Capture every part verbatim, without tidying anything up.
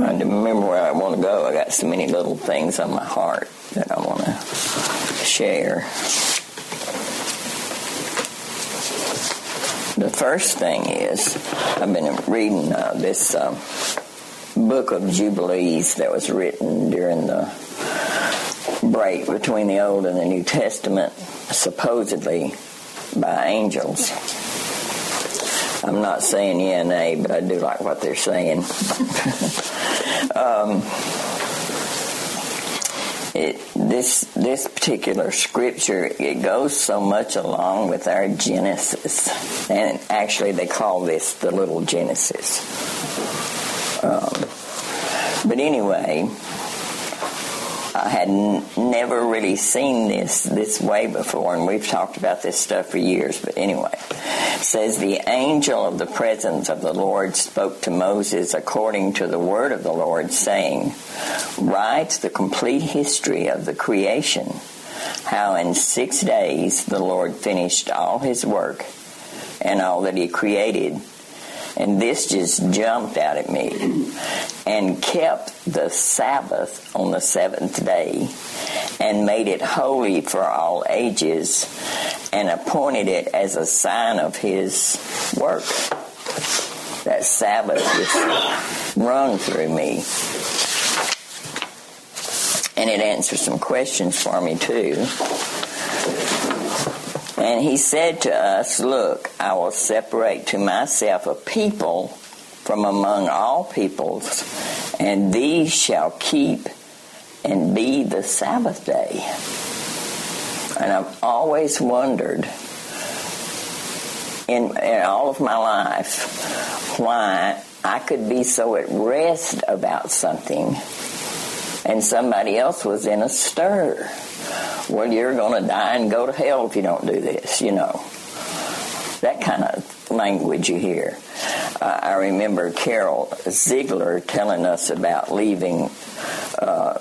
trying to remember where I want to go. I got so many little things on my heart that I want to share. The first thing is, I've been reading uh, this uh, book of Jubilees that was written during the break between the Old and the New Testament, supposedly by angels. I'm not saying yeah and nay, but I do like what they're saying. um, it, this this particular scripture, it goes so much along with our Genesis, and actually they call this the little Genesis. Um, but anyway, I had n- never really seen this this way before, and we've talked about this stuff for years, but anyway. It says, the angel of the presence of the Lord spoke to Moses according to the word of the Lord, saying, write the complete history of the creation, how in six days the Lord finished all his work and all that he created. And this just jumped out at me. And kept the Sabbath on the seventh day, and made it holy for all ages, and appointed it as a sign of his work. That Sabbath just rung through me. And it answered some questions for me too. And he said to us, look, I will separate to myself a people from among all peoples, and these shall keep and be the Sabbath day. And I've always wondered in, in all of my life why I could be so at rest about something and somebody else was in a stir. Well, you're going to die and go to hell if you don't do this, you know. That kind of language you hear. Uh, I remember Carol Ziegler telling us about leaving. Uh,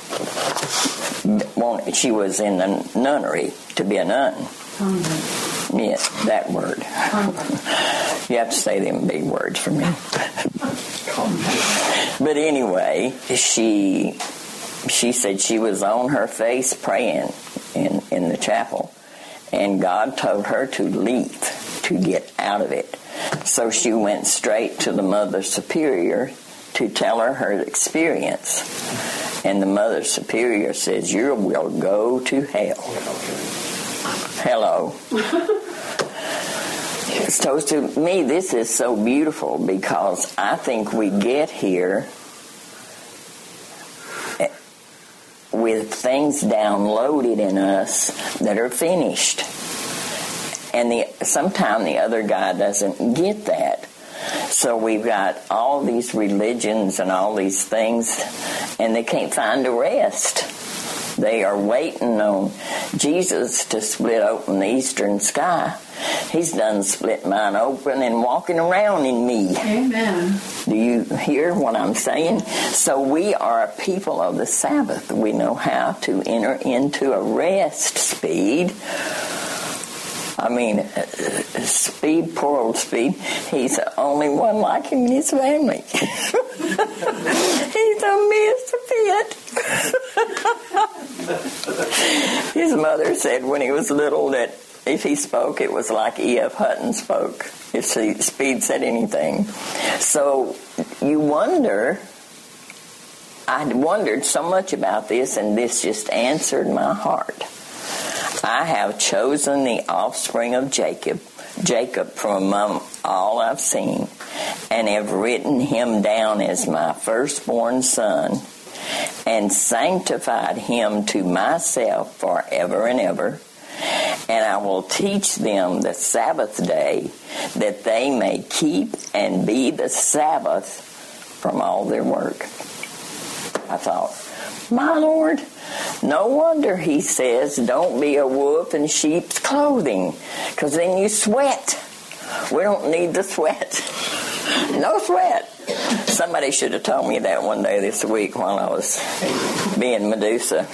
she was in the nunnery to be a nun. Mm-hmm. Yes, that word. Mm-hmm. You have to say them big words for me. But anyway, she she said she was on her face praying in, in the chapel, and God told her to leave, to get out of it. So she went straight to the Mother Superior to tell her her experience. And the Mother Superior says, you will go to hell. Hello. So to me, this is so beautiful because I think we get here with things downloaded in us that are finished. And the sometimes the other guy doesn't get that. So we've got all these religions and all these things, and they can't find a rest. They are waiting on Jesus to split open the eastern sky. He's done split mine open and walking around in me. Amen. Do you hear what I'm saying? So we are a people of the Sabbath. We know how to enter into a rest, Speed. I mean, uh, Speed, poor old Speed, he's the only one like him in his family. He's a misfit. His mother said when he was little that if he spoke, it was like E F. Hutton spoke, if Speed said anything. So you wonder, I wondered so much about this, and this just answered my heart. I have chosen the offspring of Jacob, Jacob from among all I've seen, and have written him down as my firstborn son, and sanctified him to myself forever and ever. And I will teach them the Sabbath day, that they may keep and be the Sabbath from all their work. I thought, my Lord, no wonder he says, don't be a wolf in sheep's clothing, because then you sweat. We don't need the sweat. No sweat. Somebody should have told me that one day this week while I was being Medusa.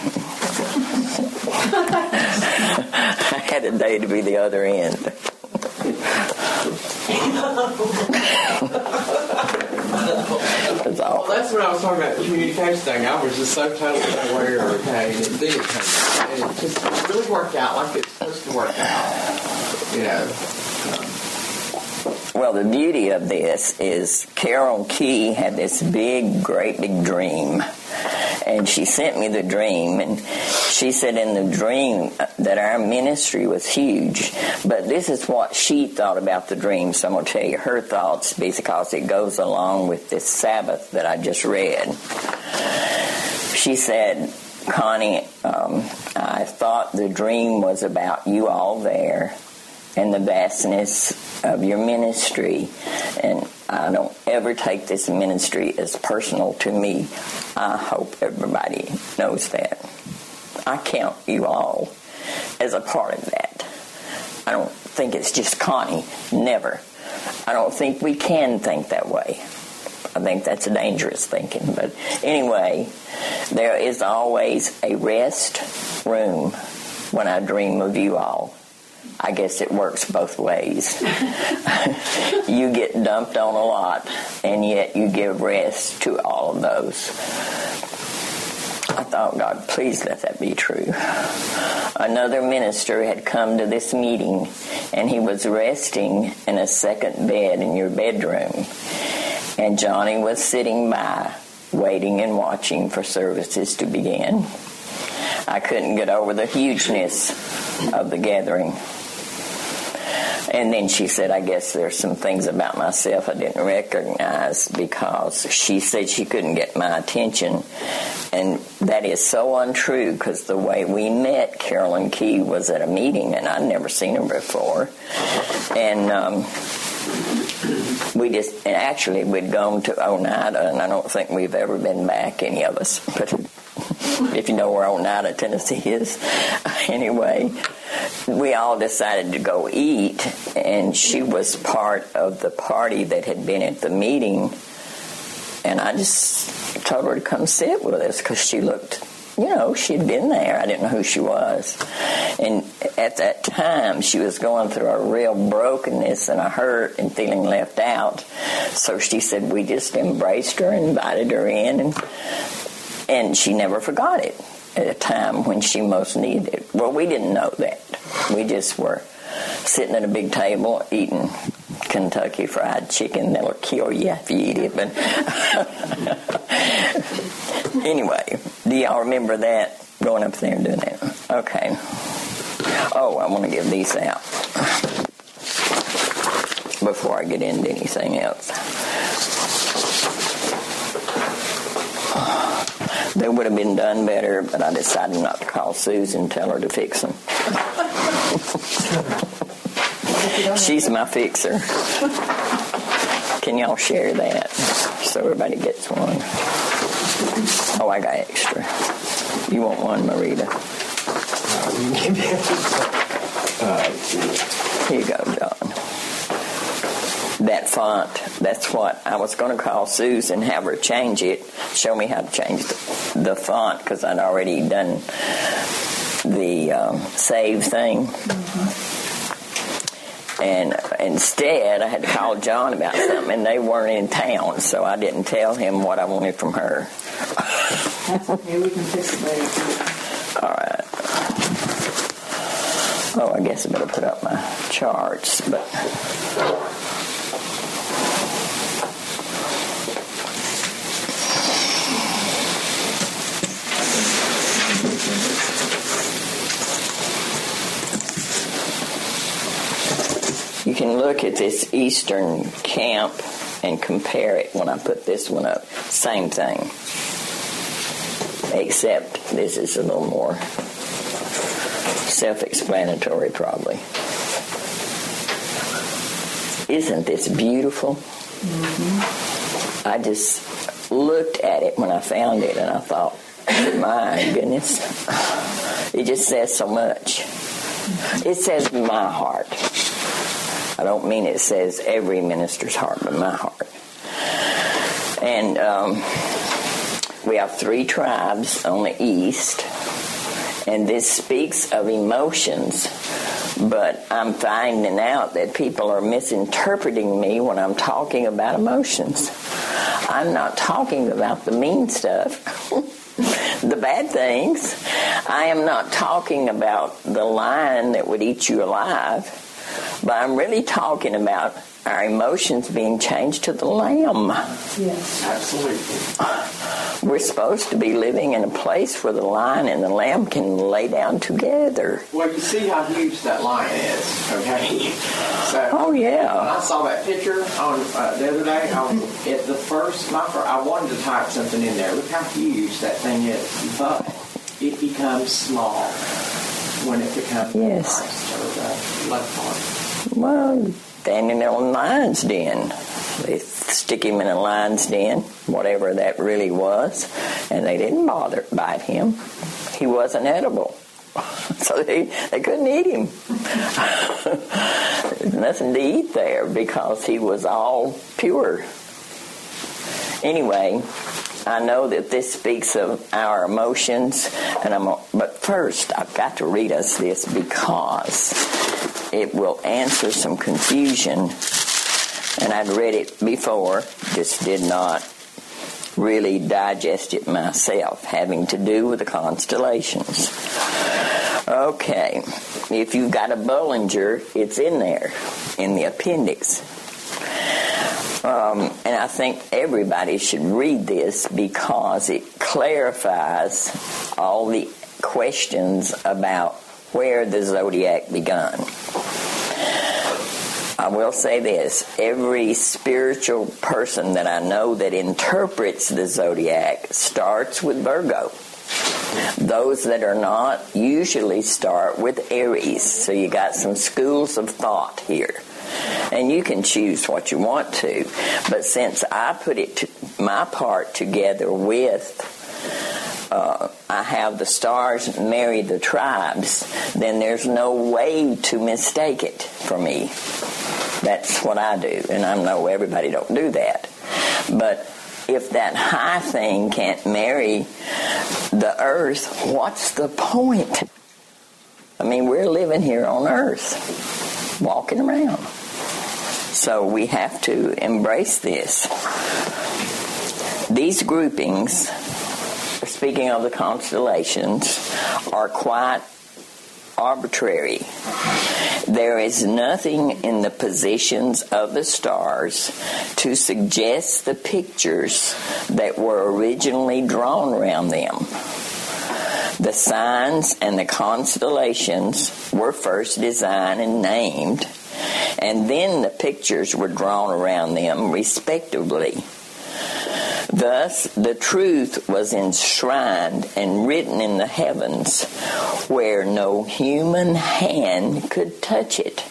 I had a day to be the other end. That's all. Well, that's what I was talking about, the communication thing. I was just so totally unaware, okay, and it did come out. And it just really worked out like it's supposed to work out, you know. Well, the beauty of this is Carol Key had this big, great big dream. And she sent me the dream, and she said in the dream that our ministry was huge. But this is what she thought about the dream, so I'm going to tell you her thoughts because it goes along with this Sabbath that I just read. She said, Connie, um, I thought the dream was about you all there and the vastness of your ministry, and I don't ever take this ministry as personal to me. I hope everybody knows that. I count you all as a part of that. I don't think it's just Connie. Never. I don't think we can think that way. I think that's a dangerous thinking. But anyway, there is always a rest room when I dream of you all. I guess it works both ways. You get dumped on a lot, and yet you give rest to all of those. I thought, God, please let that be true. Another minister had come to this meeting, and he was resting in a second bed in your bedroom. And Johnny was sitting by, waiting and watching for services to begin. I couldn't get over the hugeness of the gathering. And then she said, I guess there's some things about myself I didn't recognize, because she said she couldn't get my attention. And that is so untrue, because the way we met, Carolyn Key was at a meeting, and I'd never seen her before. And um, we just, and actually we'd gone to Oneida, and I don't think we've ever been back, any of us. But if you know where Oneida, Tennessee is. Anyway, we all decided to go eat, and she was part of the party that had been at the meeting, and I just told her to come sit with us because she looked, you know, she'd been there. I didn't know who she was. And at that time, she was going through a real brokenness and a hurt and feeling left out. So she said we just embraced her and invited her in, and and she never forgot it at a time when she most needed it. Well, we didn't know that. We just were sitting at a big table eating Kentucky Fried Chicken. That'll kill you if you eat it. But anyway, do y'all remember that? Going up there and doing that? Okay. Oh, I want to give these out before I get into anything else. They would have been done better, but I decided not to call Susan and tell her to fix them. She's my fixer. Can y'all share that so everybody gets one? Oh, I got extra. You want one, Marita? Here you go, John. That font, that's what I was going to call Susan, have her change it, show me how to change the, the font, because I'd already done the um, save thing. Mm-hmm. And instead, I had to call John about something, and they weren't in town, so I didn't tell him what I wanted from her. That's okay, we can fix it later. All right. Oh, I guess I better put up my charts, but... You can look at this Eastern camp and compare it when I put this one up. Same thing. Except this is a little more self-explanatory, probably. Isn't this beautiful? Mm-hmm. I just looked at it when I found it and I thought, my goodness, it just says so much. It says my heart. I don't mean it says every minister's heart, but my heart. And um, we have three tribes on the east, and this speaks of emotions, but I'm finding out that people are misinterpreting me when I'm talking about emotions. I'm not talking about the mean stuff, the bad things. I am not talking about the lion that would eat you alive, but I'm really talking about our emotions being changed to the lamb. Yes. Absolutely. We're supposed to be living in a place where the lion and the lamb can lay down together. Well, you see how huge that lion is, okay? So, Oh, yeah. when I saw that picture on uh, the other day, I was at the first, my first, I wanted to type something in there. Look how huge that thing is. But it becomes small when it becomes Yes. Christ or the left part. Well, standing in a lion's den. They stick him in a lion's den, whatever that really was, and they didn't bother bite him. He wasn't edible. So they, they couldn't eat him. There's nothing to eat there because he was all pure. Anyway, I know that this speaks of our emotions, and I'm. But first, I've got to read us this because it will answer some confusion. And I'd read it before, just did not really digest it myself, having to do with the constellations. Okay, if you've got a Bollinger, it's in there, in the appendix. Um, and I think everybody should read this because it clarifies all the questions about where the zodiac begun. I will say this, every spiritual person that I know that interprets the zodiac starts with Virgo. Those that are not usually start with Aries. So you got some schools of thought here. And you can choose what you want to. But since I put it to, my part together with uh, I have the stars marry the tribes, then there's no way to mistake it for me. That's what I do, and I know everybody don't do that. But if that high thing can't marry the earth, what's the point? I mean, we're living here on earth, walking around. So we have to embrace this. These groupings, speaking of the constellations, are quite arbitrary. There is nothing in the positions of the stars to suggest the pictures that were originally drawn around them. The signs and the constellations were first designed and named, and then the pictures were drawn around them respectively. Thus, the truth was enshrined and written in the heavens where no human hand could touch it.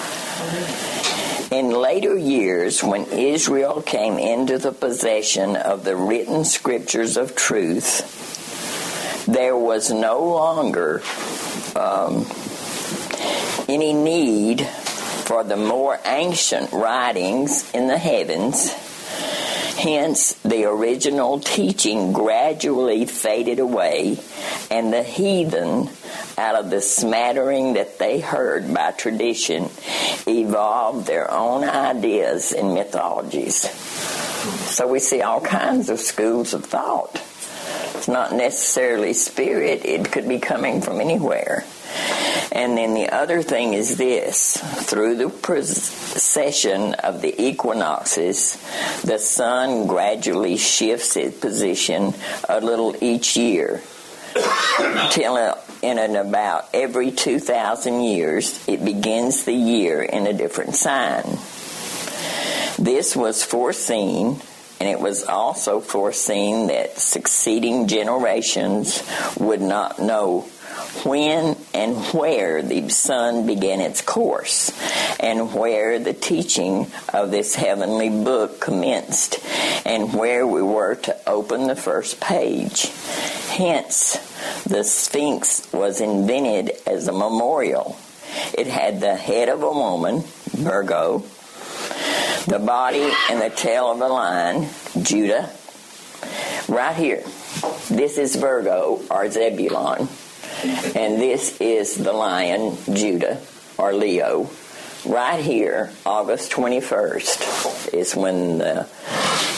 In later years, when Israel came into the possession of the written scriptures of truth, there was no longer um, any need for the more ancient writings in the heavens. Hence, the original teaching gradually faded away, and the heathen, out of the smattering that they heard by tradition, evolved their own ideas and mythologies. So we see all kinds of schools of thought. It's not necessarily spirit. It could be coming from anywhere. And then the other thing is this. Through the precession of the equinoxes, the sun gradually shifts its position a little each year, till in and about every two thousand years it begins the year in a different sign. This was foreseen, and it was also foreseen that succeeding generations would not know when and where the sun began its course, and where the teaching of this heavenly book commenced, and where we were to open the first page. Hence, the Sphinx was invented as a memorial. It had the head of a woman, Virgo, the body and the tail of a lion, Judah. Right here, this is Virgo, or Zebulon. And this is the lion, Judah, or Leo. Right here, August twenty-first, is when the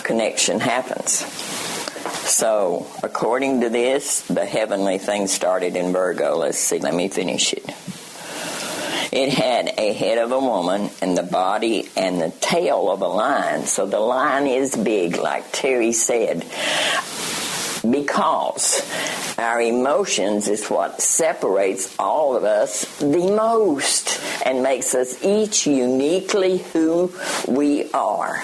connection happens. So, according to this, the heavenly thing started in Virgo. Let's see, let me finish it. It had a head of a woman and the body and the tail of a lion. So the lion is big, like Terry said, because our emotions is what separates all of us the most and makes us each uniquely who we are.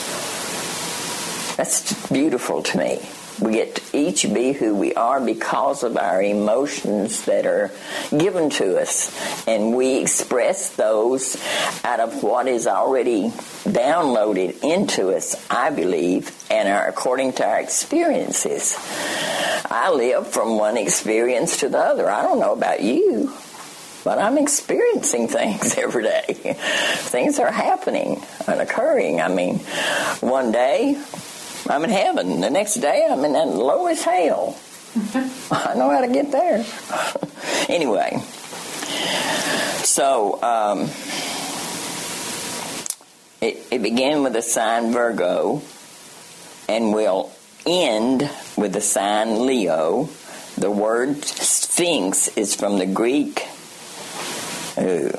That's beautiful to me. We get to each be who we are because of our emotions that are given to us. And we express those out of what is already downloaded into us, I believe, and are according to our experiences. I live from one experience to the other. I don't know about you, but I'm experiencing things every day. Things are happening and occurring. I mean, one day I'm in heaven. The next day, I'm in that lowest hell. I know how to get there. Anyway, so um, it, it began with the sign Virgo and will end with the sign Leo. The word Sphinx is from the Greek ooh,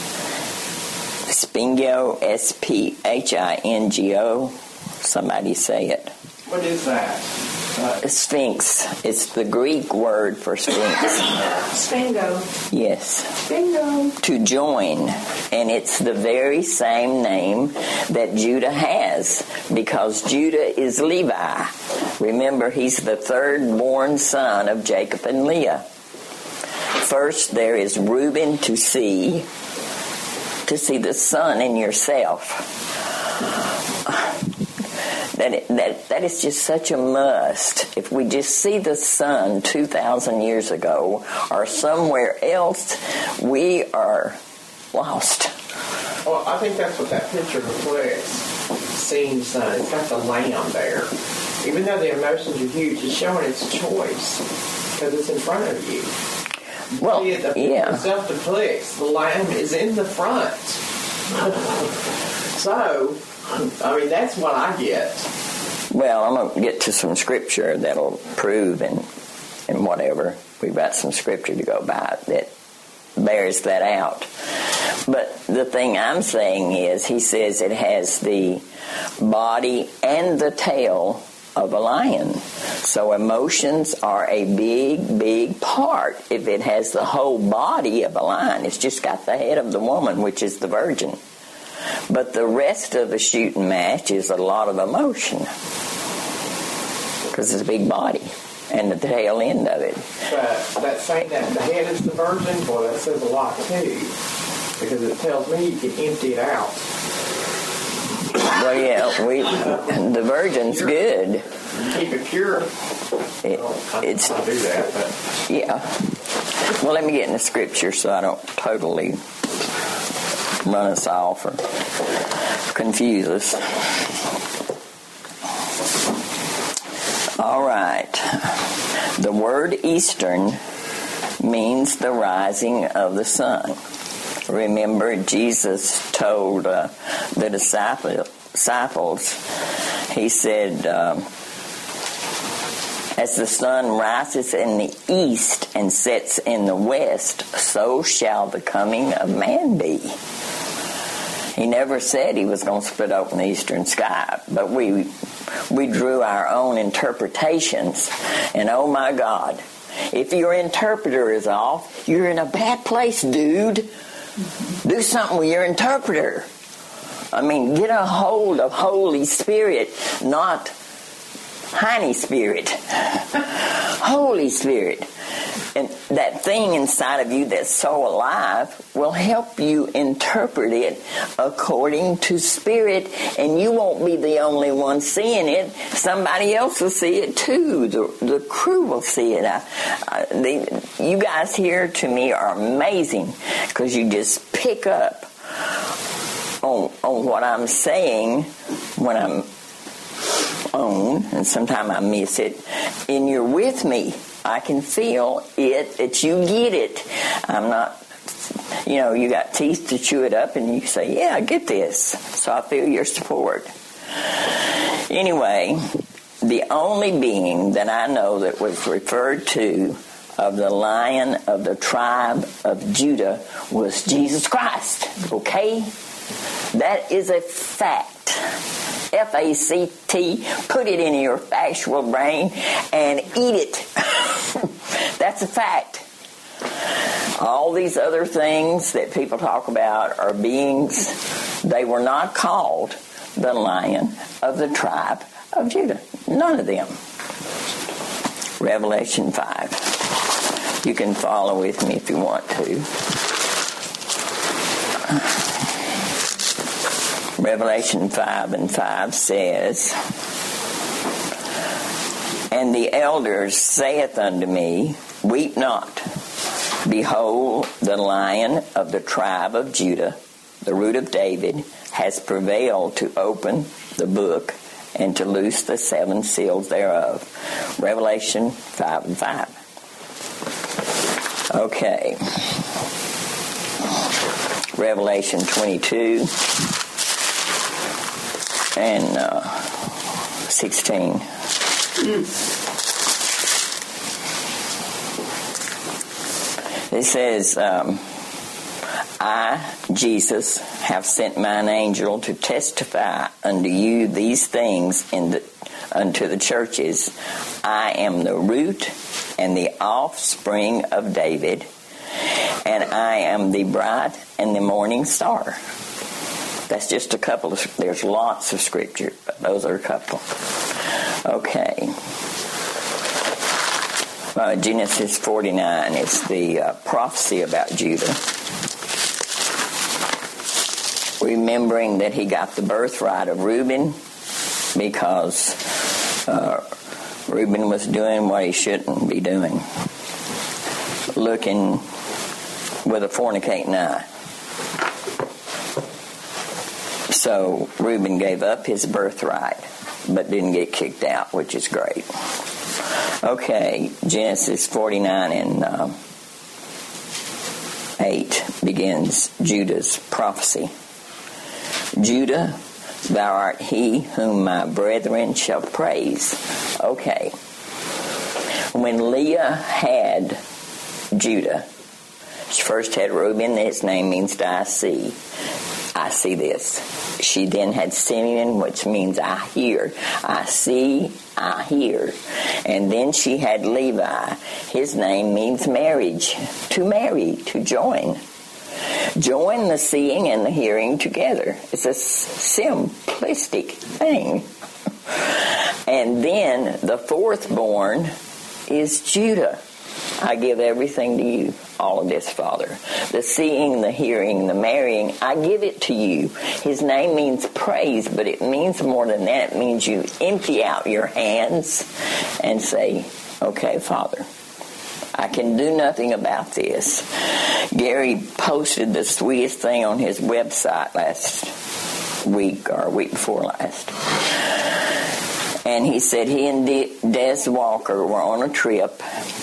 Sphingo, S P H I N G O. Somebody say it. What is that? Uh, Sphinx. It's the Greek word for Sphinx. Sphingo. Yes. Sphingo. To join. And it's the very same name that Judah has, because Judah is Levi. Remember, he's the third born son of Jacob and Leah. First, there is Reuben to see, to see the sun in yourself. That, it, that that is just such a must. If we just see the sun two thousand years ago or somewhere else, we are lost. well, I think that's what that picture reflects. Seeing the sun. It's got the lamb there. Even though the emotions are huge, it's showing its choice because it's in front of you. Well, See, the, yeah. the self-deplex, the lamb is in the front. So, I mean, that's what I get. Well, I'm going to get to some scripture that'll prove and and whatever. We've got some scripture to go by that bears that out. But the thing I'm saying is, he says it has the body and the tail of a lion. So emotions are a big, big part. If it has the whole body of a lion, it's just got the head of the woman, which is the virgin. But the rest of the shooting match is a lot of emotion, because it's a big body and the tail end of it. But that saying that the head is the virgin, boy, that says a lot too, because it tells me you can empty it out. Well, yeah, we the virgin's good. Keep it pure. It, it's I do that, but yeah. Well, let me get in the scripture so I don't totally run us off or confuse us. All right. The word Eastern means the rising of the sun. Remember, Jesus told uh, the disciple, disciples, he said, um, as the sun rises in the east and sets in the west, so shall the coming of man be. He never said he was going to split open the eastern sky, but we we drew our own interpretations, and oh my God, if your interpreter is off, you're in a bad place, dude. Do something with your interpreter. I mean, get a hold of Holy Spirit, not Honey Spirit. Holy Spirit. And that thing inside of you that's so alive will help you interpret it according to Spirit, and you won't be the only one seeing it. Somebody else will see it too. The, the crew will see it. I, I, the, you guys here to me are amazing, because you just pick up on, on what I'm saying when I'm on, and sometimes I miss it, and you're with me. I can feel it, that you get it. I'm not, you know, you got teeth to chew it up, and you say, yeah, I get this. So I feel your support. Anyway, the only being that I know that was referred to of the Lion of the tribe of Judah was Jesus Christ. Okay? That is a fact. F A C T. Put it in your factual brain and eat it. That's a fact. All these other things that people talk about are beings. They were not called the Lion of the tribe of Judah. None of them. Revelation five. You can follow with me if you want to. Revelation five and five says, "And the elders saith unto me, Weep not. Behold, the Lion of the tribe of Judah, the root of David, has prevailed to open the book and to loose the seven seals thereof." Revelation five and five. Okay. Revelation twenty-two and uh, sixteen. Mm. It says, um, "I, Jesus, have sent mine angel to testify unto you these things in the, unto the churches. I am the root and the offspring of David, and I am the bright and the morning star." That's just a couple of, there's lots of scripture, but those are a couple. Okay. Uh, Genesis forty-nine is the uh, prophecy about Judah. Remembering that he got the birthright of Reuben because uh, Reuben was doing what he shouldn't be doing. Looking with a fornicating eye. So Reuben gave up his birthright, but didn't get kicked out, which is great. Okay, Genesis forty-nine and uh, eight begins Judah's prophecy. "Judah, thou art he whom my brethren shall praise." Okay. When Leah had Judah, she first had Reuben, his name means to I see. I see this. She then had Simeon, which means I hear. I see, I hear. And then she had Levi. His name means marriage. To marry, to join. Join the seeing and the hearing together. It's a simplistic thing. And then the fourth born is Judah. I give everything to you, all of this, Father. The seeing, the hearing, the marrying, I give it to you. His name means praise, but it means more than that. It means you empty out your hands and say, okay, Father, I can do nothing about this. Gary posted the sweetest thing on his website last week or week before last. And he said he and Des Walker were on a trip.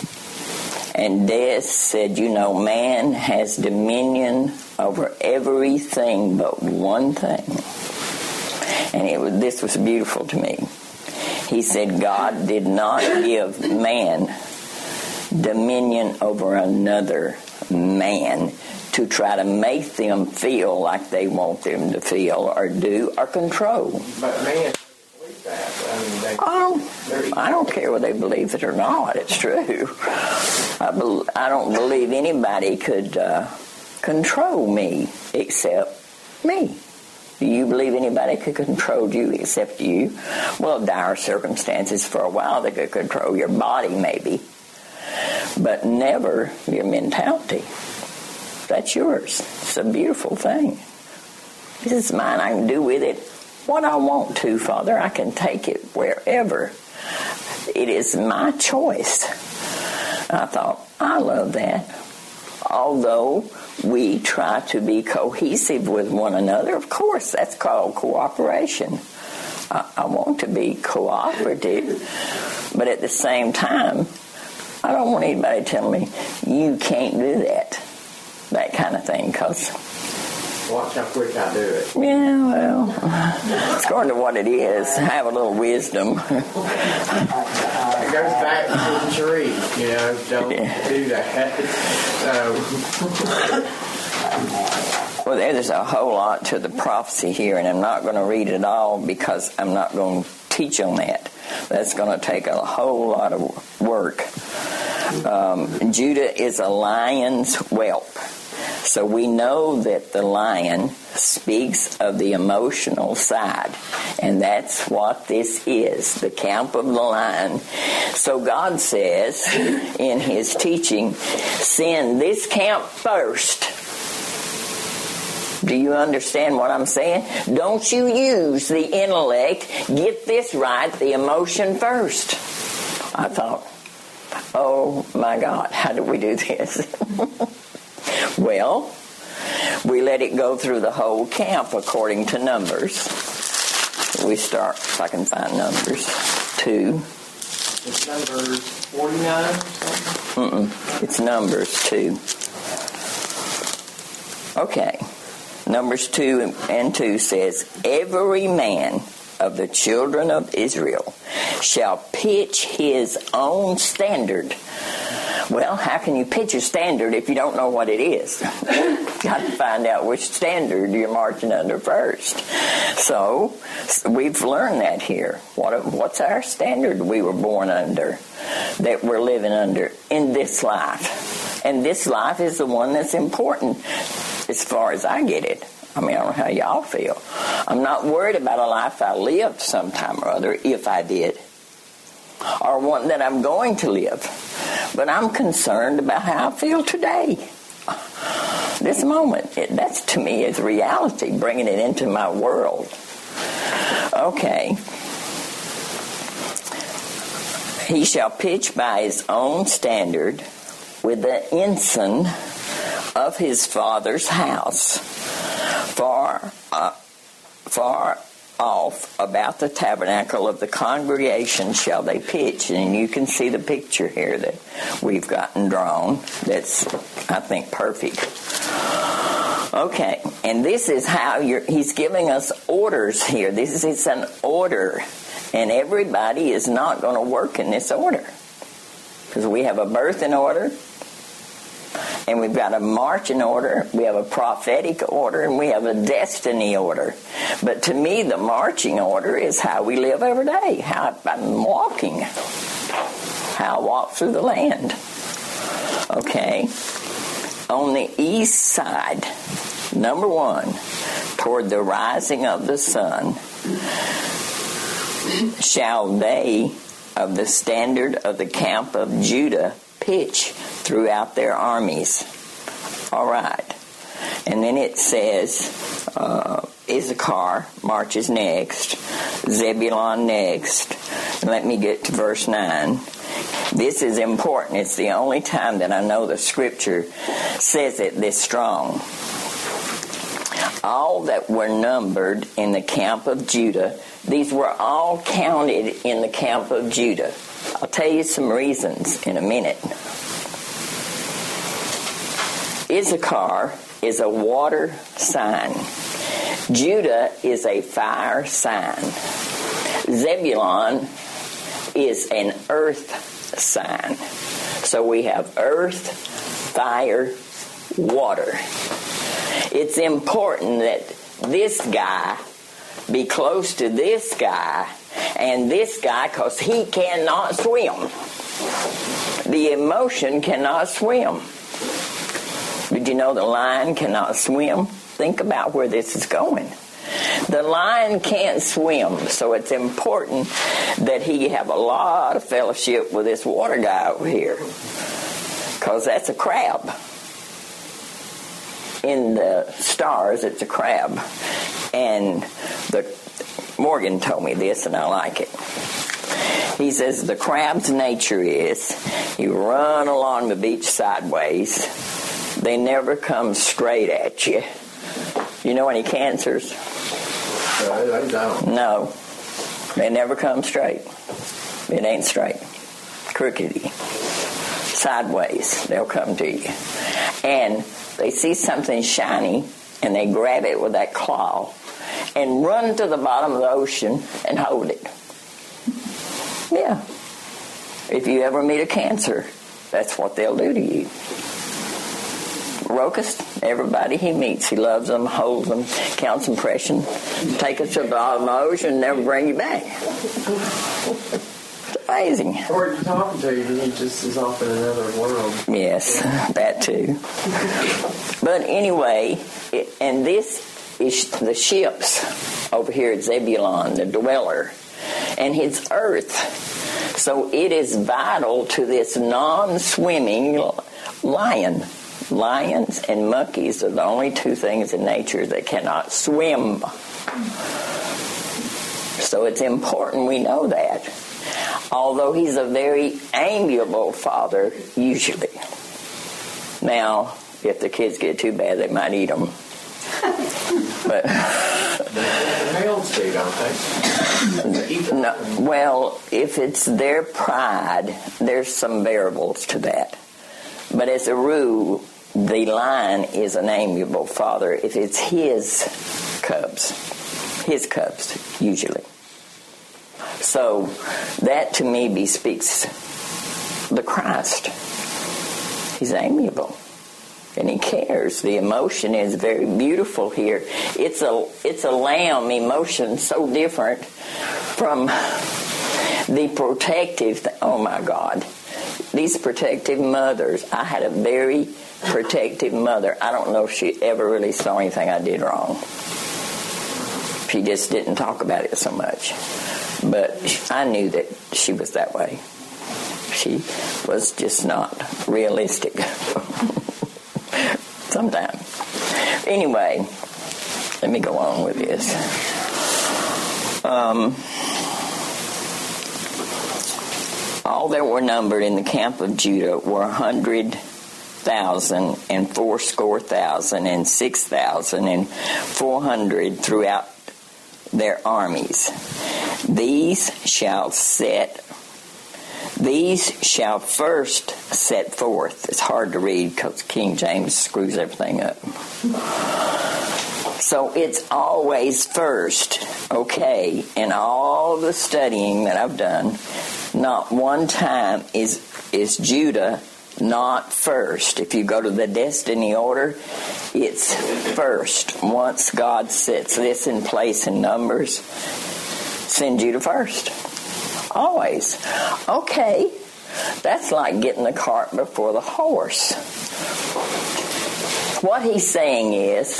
And Des said, you know, man has dominion over everything but one thing. And it was, this was beautiful to me. He said, God did not give man dominion over another man to try to make them feel like they want them to feel or do or control. But man, believe that. I mean, they, oh, I don't care whether they believe it or not. It's true. I, be, I don't believe anybody could uh, control me except me. Do you believe anybody could control you except you? Well, dire circumstances for a while they could control your body maybe, but never your mentality. That's yours. It's a beautiful thing. This is mine. I can do with it what I want to, Father. I can take it wherever. It is my choice. I thought, I love that. Although we try to be cohesive with one another, of course, that's called cooperation. I, I want to be cooperative, but at the same time, I don't want anybody telling me, you can't do that, that kind of thing, because Watch how quick I do it. Yeah, well, it's according to what it is. Have a little wisdom. It goes back to the tree, you know, don't Yeah. do that. So, Well, there's a whole lot to the prophecy here, and I'm not going to read it all because I'm not going to teach on that. That's going to take a whole lot of work. Um, Judah is a lion's whelp. So we know that the lion speaks of the emotional side. And that's what this is, the camp of the lion. So God says in his teaching, send this camp first. Do you understand what I'm saying? Don't you use the intellect. Get this right, the emotion first. I thought, oh my God, how do we do this? Well, we let it go through the whole camp according to Numbers. We start, if I can find Numbers, two. it's number forty-nine or something? Mm-mm, it's Numbers two. Okay. Numbers two and two says, every man of the children of Israel shall pitch his own standard. Well, how can you pitch a standard if you don't know what it is? Got to find out which standard you're marching under first. So, we've learned that here. What What's our standard we were born under, that we're living under in this life? And this life is the one that's important as far as I get it. I mean, I don't know how y'all feel. I'm not worried about a life I lived sometime or other, if I did, or one that I'm going to live. But I'm concerned about how I feel today. This moment, it, that's to me is reality, bringing it into my world. Okay. He shall pitch by his own standard with the ensign of his father's house, far, uh, far off about the tabernacle of the congregation shall they pitch. And you can see the picture here that we've gotten drawn. That's, I think, perfect. Okay, and this is how you're, he's giving us orders here. This is it's an order, and everybody is not going to work in this order, because we have a birth in order, and we've got a marching order, we have a prophetic order, and we have a destiny order. But to me, the marching order is how we live every day, how I'm walking, how I walk through the land. Okay. On the east side, number one, toward the rising of the sun, shall they of the standard of the camp of Judah pitch throughout their armies. All right. And then it says, uh, Issachar marches next, Zebulun next. And let me get to verse nine. This is important. It's the only time that I know the scripture says it this strong. All that were numbered in the camp of Judah, these were all counted in the camp of Judah. I'll tell you some reasons in a minute. Issachar is a water sign. Judah is a fire sign. Zebulun is an earth sign. So we have earth, fire, water. It's important that this guy be close to this guy and this guy, because he cannot swim. The emotion cannot swim. Did you know the lion cannot swim? Think about where this is going. The lion can't swim, so it's important that he have a lot of fellowship with this water guy over here, because that's a crab. In the stars, it's a crab. And the Morgan told me this, and I like it. He says the crab's nature is you run along the beach sideways. They never come straight at you. You know any cancers? No, they don't. No. They never come straight. It ain't straight. Crookedy. Sideways, they'll come to you. And they see something shiny, and they grab it with that claw and run to the bottom of the ocean and hold it. Yeah. If you ever meet a cancer, that's what they'll do to you. Rokas, everybody he meets, he loves them, holds them, counts impression, take us to the bottom of the ocean and never bring you back. It's amazing. Or you're talking to you and he just is off in another world. Yes, that too. But anyway, it, and this is the ships over here at Zebulon, the dweller, and his earth. So it is vital to this non-swimming lion. Lions and monkeys are the only two things in nature that cannot swim. So it's important we know that. Although he's a very amiable father, usually. Now, if the kids get too bad, they might eat them. But the males do, don't they? No, well, if it's their pride, there's some variables to that. But as a rule, the lion is an amiable father if it's his cubs. His cubs, usually. So that to me bespeaks the Christ. He's amiable. And he cares. The emotion is very beautiful here. It's a it's a lamb emotion so different from the protective. Oh my God, these protective mothers. I had a very protective mother. I don't know if she ever really saw anything I did wrong. She just didn't talk about it so much. But I knew that she was that way. She was just not realistic. Sometimes. Anyway, let me go on with this. Um, all that were numbered in the camp of Judah were a hundred thousand and fourscore thousand and six thousand and four hundred throughout their armies. These shall set These shall first set forth. It's hard to read because King James screws everything up. So it's always first. Okay, in all the studying that I've done, not one time is is Judah not first. If you go to the destiny order, it's first. Once God sets this in place in Numbers, send Judah first. Always. Okay, that's like getting the cart before the horse. What he's saying is,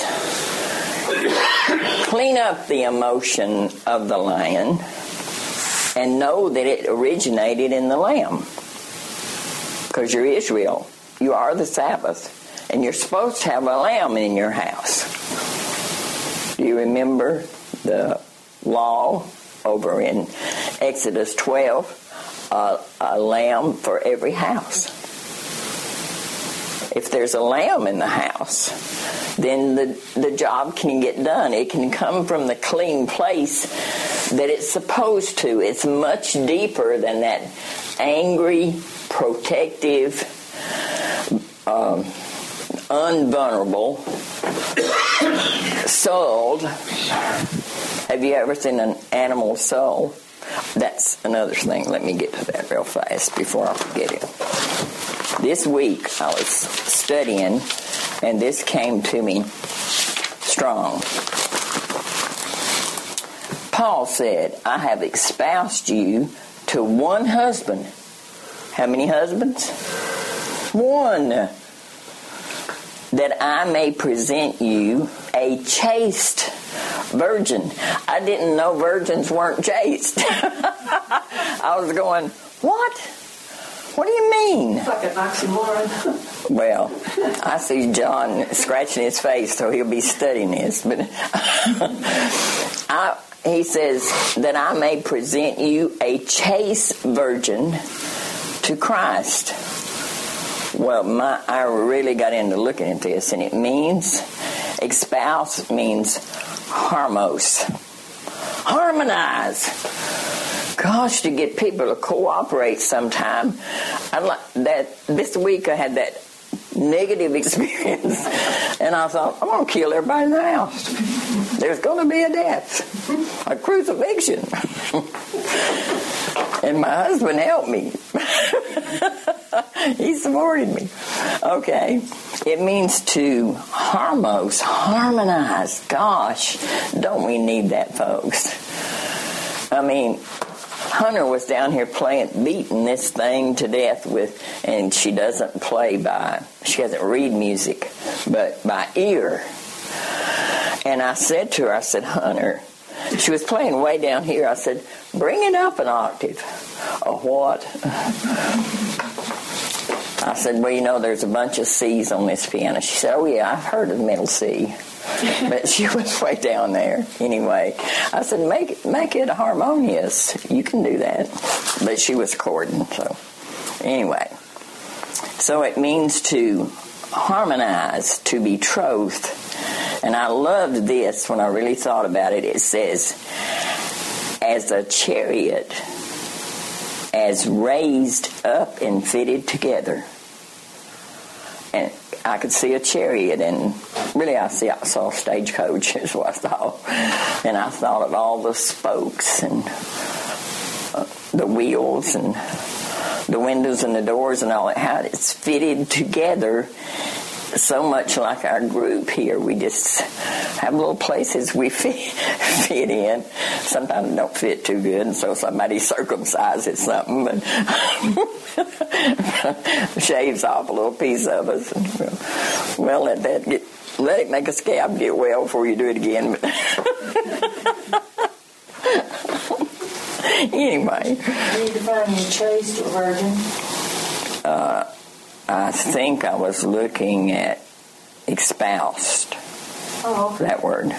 clean up the emotion of the lion and know that it originated in the lamb. Because you're Israel. You are the Sabbath. And you're supposed to have a lamb in your house. Do you remember the law over in Exodus twelve, uh, a lamb for every house? If there's a lamb in the house, then the, the job can get done. It can come from the clean place that it's supposed to. It's much deeper than that angry, protective, um, unvulnerable, souled. Have you ever seen an animal soul? That's another thing. Let me get to that real fast before I forget it. This week I was studying, and this came to me strong. Paul said, I have espoused you to one husband. How many husbands? One. That I may present you a chaste virgin. I didn't know virgins weren't chaste. I was going, what? What do you mean? It's like an oxymoron. Well, I see John scratching his face, so he'll be studying this. But I, he says that I may present you a chaste virgin to Christ. Well, my, I really got into looking at this, and it means, espouse means harmos. Harmonize. Gosh, to get people to cooperate sometime. I like that. This week I had that negative experience. And I thought, I'm going to kill everybody in the house. There's going to be a death, a crucifixion. And my husband helped me. He supported me. Okay. It means to harmos, harmonize. Gosh, don't we need that, folks? I mean, Hunter was down here playing, beating this thing to death with, and she doesn't play by, she doesn't read music, but by ear. And I said to her, I said, Hunter, she was playing way down here. I said, bring it up an octave. A what? I said, well, you know, there's a bunch of C's on this piano. She said, oh, yeah, I've heard of the middle C. But she was way down there. Anyway, I said, make it, make it harmonious. You can do that. But she was chording, so anyway. So it means to harmonize, to betroth. And I loved this when I really thought about it. It says, as a chariot, as raised up and fitted together. And I could see a chariot, and really I see I saw a stagecoach is what I thought. And I thought of all the spokes and uh, the wheels and the windows and the doors and all that, how it's fitted together. So much like our group here, we just have little places we fit, fit in. Sometimes don't fit too good, and so somebody circumcises something, but shaves off a little piece of us. And, well, let that get, let it make a scab get well before you do it again. But anyway, You need to find your chaste or virgin. Uh, I think I was looking at espoused, Oh, okay. that word.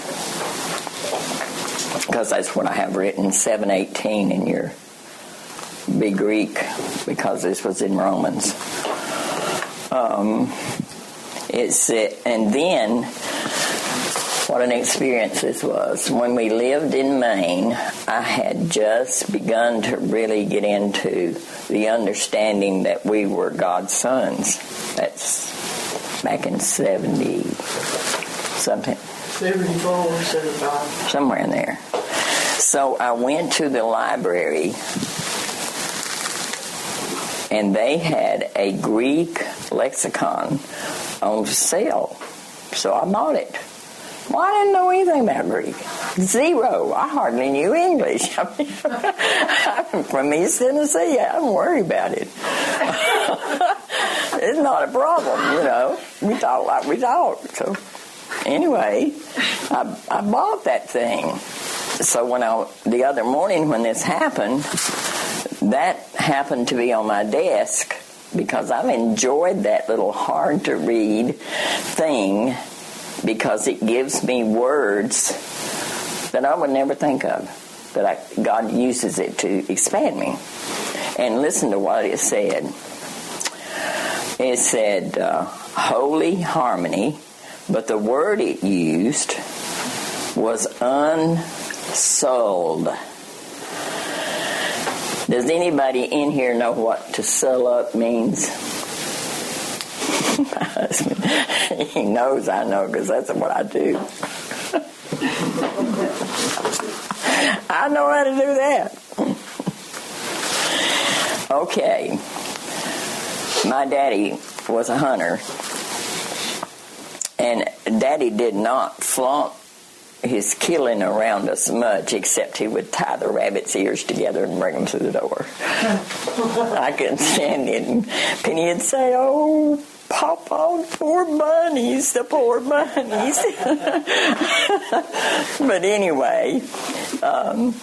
Because that's what I have written, seven eighteen in your big Greek, because this was in Romans. Um, it's it, and then, what an experience this was. When we lived in Maine, I had just begun to really get into the understanding that we were God's sons. That's back in seventy something. seventy-four, seventy-five. Somewhere in there. So I went to the library, and they had a Greek lexicon on sale. So I bought it. Well, I didn't know anything about Greek. Zero. I hardly knew English. I mean, I'm from East Tennessee. I don't worry about it. It's not a problem, you know. We talk like we talk. So anyway, I, I bought that thing. So when I, the other morning when this happened, that happened to be on my desk because I've enjoyed that little hard-to-read thing because it gives me words that I would never think of, that I, God uses it to expand me. And listen to what it said. It said, uh, holy harmony, but the word it used was unsold. Does anybody in here know what to sew up means? My husband, he knows I know because that's what I do. I know how to do that. Okay. My daddy was a hunter, and Daddy did not flaunt his killing around us much, except he would tie the rabbit's ears together and bring them through the door. I couldn't stand it. And Penny would say, oh, Papa, poor bunnies, the poor bunnies. But anyway, um,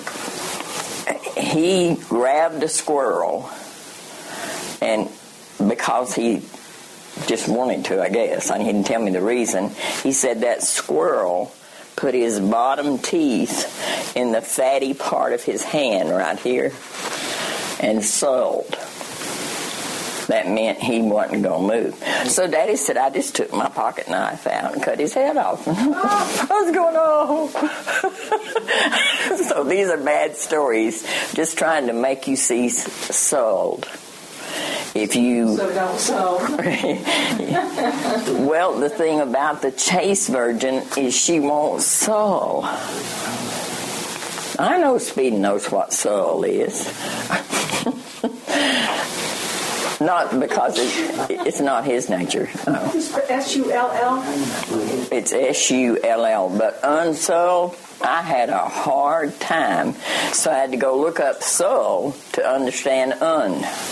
he grabbed a squirrel, and because he just wanted to, I guess, and he didn't tell me the reason, he said that squirrel put his bottom teeth in the fatty part of his hand right here and sold. That meant he wasn't going to move. So Daddy said, I just took my pocket knife out and cut his head off. I was going, oh. So these are bad stories, just trying to make you see sold. if you So don't so. well, the thing about the chaste virgin is she won't soul. I know Speedy knows what soul is. Not because it, it's not his nature. No. S U L L? It's S U L L. But unsold, I had a hard time. So I had to go look up soul to understand un.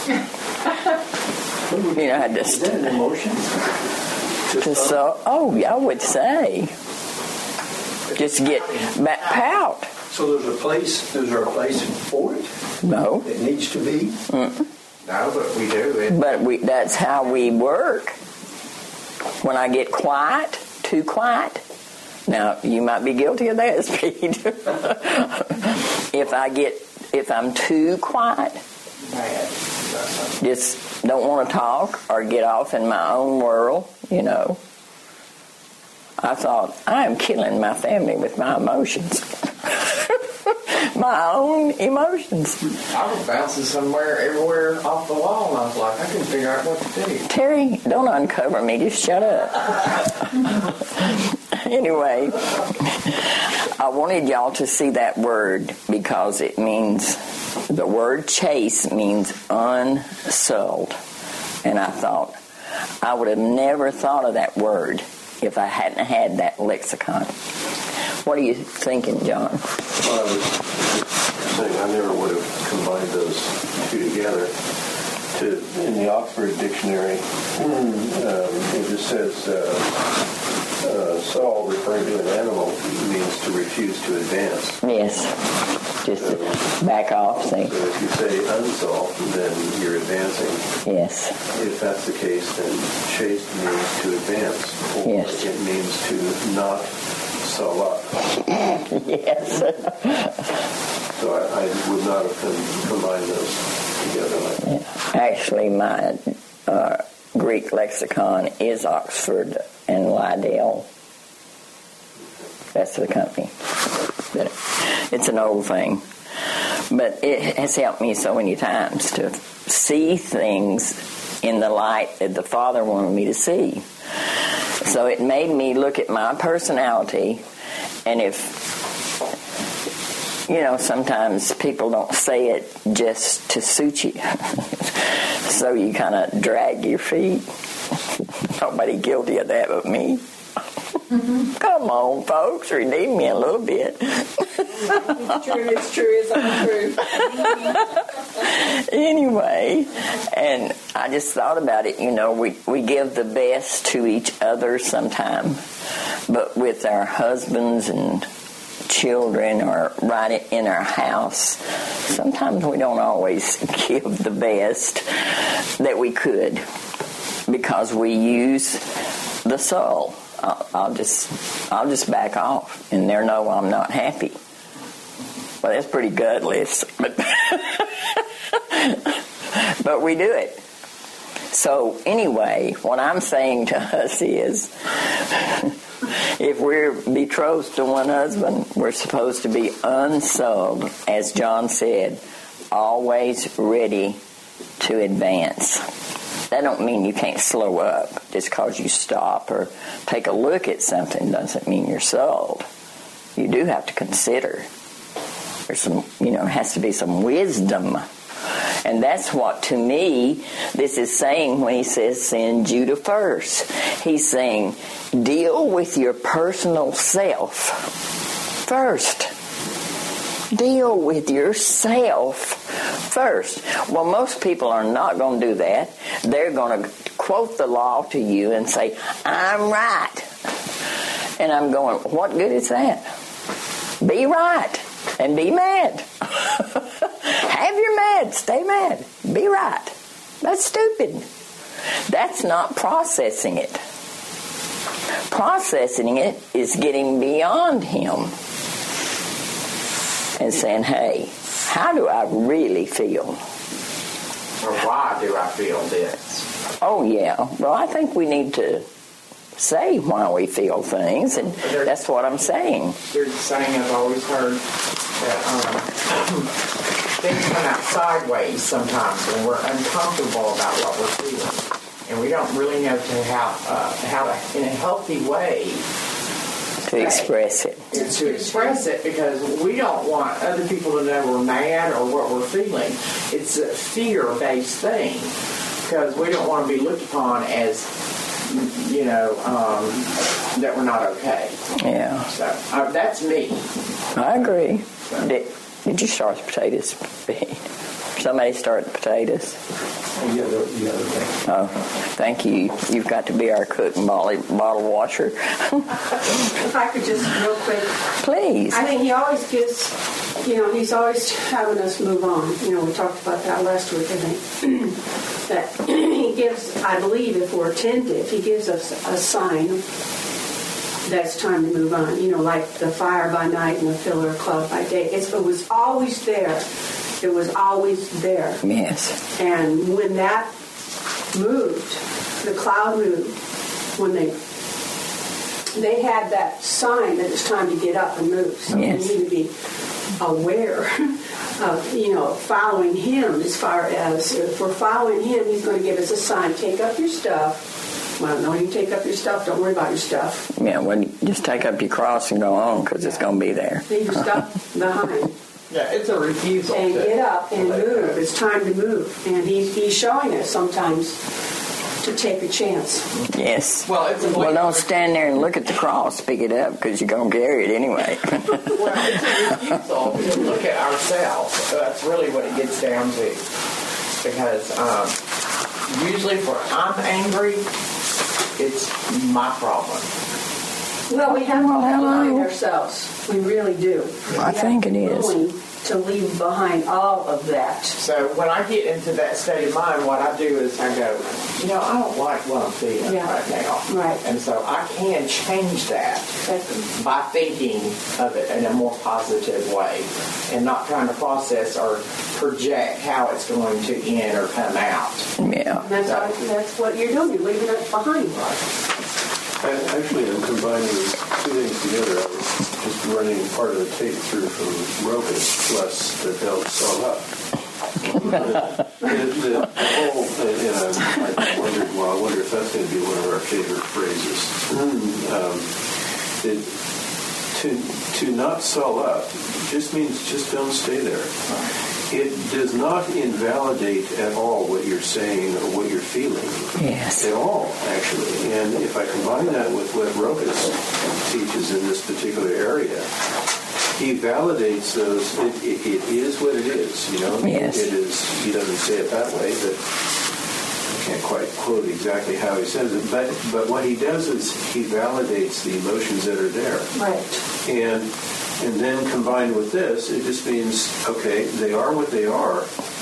You know, I had to... Is that an emotion? To soul. Oh, I would say. Just get back pout. So there's a place, is there a place for it? No. It needs to be? Mm. No, but we do. It, But we, that's how we work. When I get quiet, too quiet. Now, you might be guilty of that, Speed. If I get, if I'm too quiet, bad. just don't want to talk or get off in my own world, you know. I thought, I am killing my family with my emotions. My own emotions. I was bouncing somewhere, everywhere off the wall, and I was like, I couldn't figure out what to do. Terry, don't uncover me. Just shut up. Anyway, I wanted y'all to see that word because it means, the word chase means unsold. And I thought, I would have never thought of that word if I hadn't had that lexicon. What are you thinking, John? Well, I was saying I never would have combined those two together. To, in the Oxford Dictionary, um, it just says uh, uh, Saul, referring to an animal, means to refuse to advance. Yes. Just to back off, say. So if you say unsolved, then you're advancing. Yes. If that's the case, then chaste means to advance. Or Yes. it means to not sow up. Yes. So I, I would not have com- combined those together like that. Yeah. Actually, my uh, Greek lexicon is Oxford and Liddell. That's the company. But it's an old thing. But it has helped me so many times to see things in the light that the Father wanted me to see. So it made me look at my personality, and if, you know, sometimes people don't say it just to suit you. So you kind of drag your feet. Nobody guilty of that but me. Come on, folks, redeem me a little bit. It's true, it's true, it's untrue. Anyway, and I just thought about it, you know, we, we give the best to each other sometime, but with our husbands and children or right in our house, sometimes we don't always give the best that we could because we use the soul. I'll, I'll just I'll just back off and they know I'm not happy. Well, that's pretty gutless, but but we do it. So anyway, what I'm saying to us is, if we're betrothed to one husband, we're supposed to be unsold, as John said, always ready to advance. That don't mean you can't slow up. Just because you stop or take a look at something doesn't mean you're sold. You do have to consider. There's some, you know, has to be some wisdom. And that's what, to me, this is saying when he says send Judah first. He's saying deal with your personal self first. Deal with yourself first. Well, most people are not going to do that. They're going to quote the law to you and say, I'm right. And I'm going, what good is that? Be right and be mad. Have your mad. Stay mad. Be right. That's stupid. That's not processing it. Processing it is getting beyond him and saying, hey, how do I really feel? Or why do I feel this? Oh, yeah. Well, I think we need to say why we feel things, and that's what I'm saying. There's a saying I've always heard that um, things come out sideways sometimes when we're uncomfortable about what we're feeling. And we don't really know to how, uh, how to, in a healthy way, To express it. is to express it, because we don't want other people to know we're mad or what we're feeling. It's a fear-based thing, because we don't want to be looked upon as, you know, um, that we're not okay. Yeah. So uh, that's me. I agree. Did, did you start the potatoes? Somebody start the potatoes? The other, the other thing. Oh, thank you. You've got to be our cook and bottle, bottle washer. If I could just real quick, Please. I think he always gives, you know, he's always having us move on. You know, we talked about that last week, I think. That he gives, I believe, if we're attentive, he gives us a sign that's time to move on. You know, like the fire by night and the pillar of cloud by day. It's, it was always there. It was always there. Yes. And when that moved, the cloud moved, when they they had that sign that it's time to get up and move. So Yes. we need to be aware of, you know, following him as far as if we're following him, he's going to give us a sign. Take up your stuff. Well, no, you take up your stuff. Don't worry about your stuff. Yeah, well, just take up your cross and go on, because it's going to be there. Leave your stuff behind. Yeah, it's a refusal. And to- get up and to let move. go. It's time to move. And he's, he's showing us sometimes to take a chance. Yes. Well, it's a Well, don't stand there and look at the cross. Pick it up, because you're going to carry it anyway. Well, it's a refusal to look at ourselves. So that's really what it gets down to. Because um, usually if I'm angry, it's my problem. Well, we have to Well, hello. remind ourselves. We really do. I We think have to it be is. willing to leave behind all of that. So when I get into that state of mind, what I do is I go, you know, I don't like what I'm feeling Yeah. right now. Right. And so I can change that Exactly. by thinking of it in a more positive way and not trying to process or project how it's going to end or come out. Yeah. And that's, what, that's what you're doing. You're leaving it behind. And actually, I'm combining two things together. I was just running part of the tape through from Rokas plus the Del Sol Up. the, the, the whole, and I, I wondered, well, I wonder if that's going to be one of our favorite phrases. Um, it, to, to not sol up just means just don't stay there. It does not invalidate at all what you're saying or what you're feeling. Yes. At all, actually. And if I combine that with what Rokas teaches in this particular area, he validates those. It, it, it is what it is, you know. Yes. It is. He doesn't say it that way, but I can't quite quote exactly how he says it. But but what he does is he validates the emotions that are there. Right. And and then combined with this, it just means, okay, they are what they are.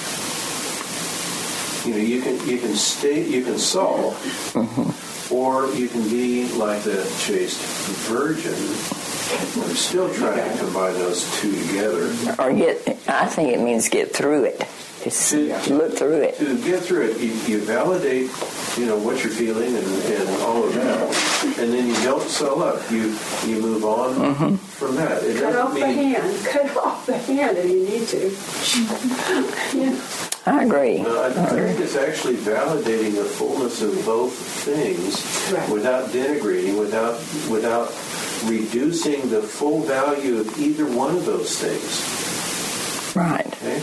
You know, you can you can stay, you can solve, mm-hmm. or you can be like the chaste virgin. I'm still trying to combine those two together. Or get, I think it means get through it. Just To- look through it. To get through it, you, you validate, you know, what you're feeling and, and all of that, and then you don't sell up. You you move on mm-hmm. from that. It Cut doesn't off the mean, hand. Cut off the hand if you need to. Yeah. I agree. No, I, I think it's actually validating the fullness of both things Right. without denigrating, without without reducing the full value of either one of those things. Right. Okay?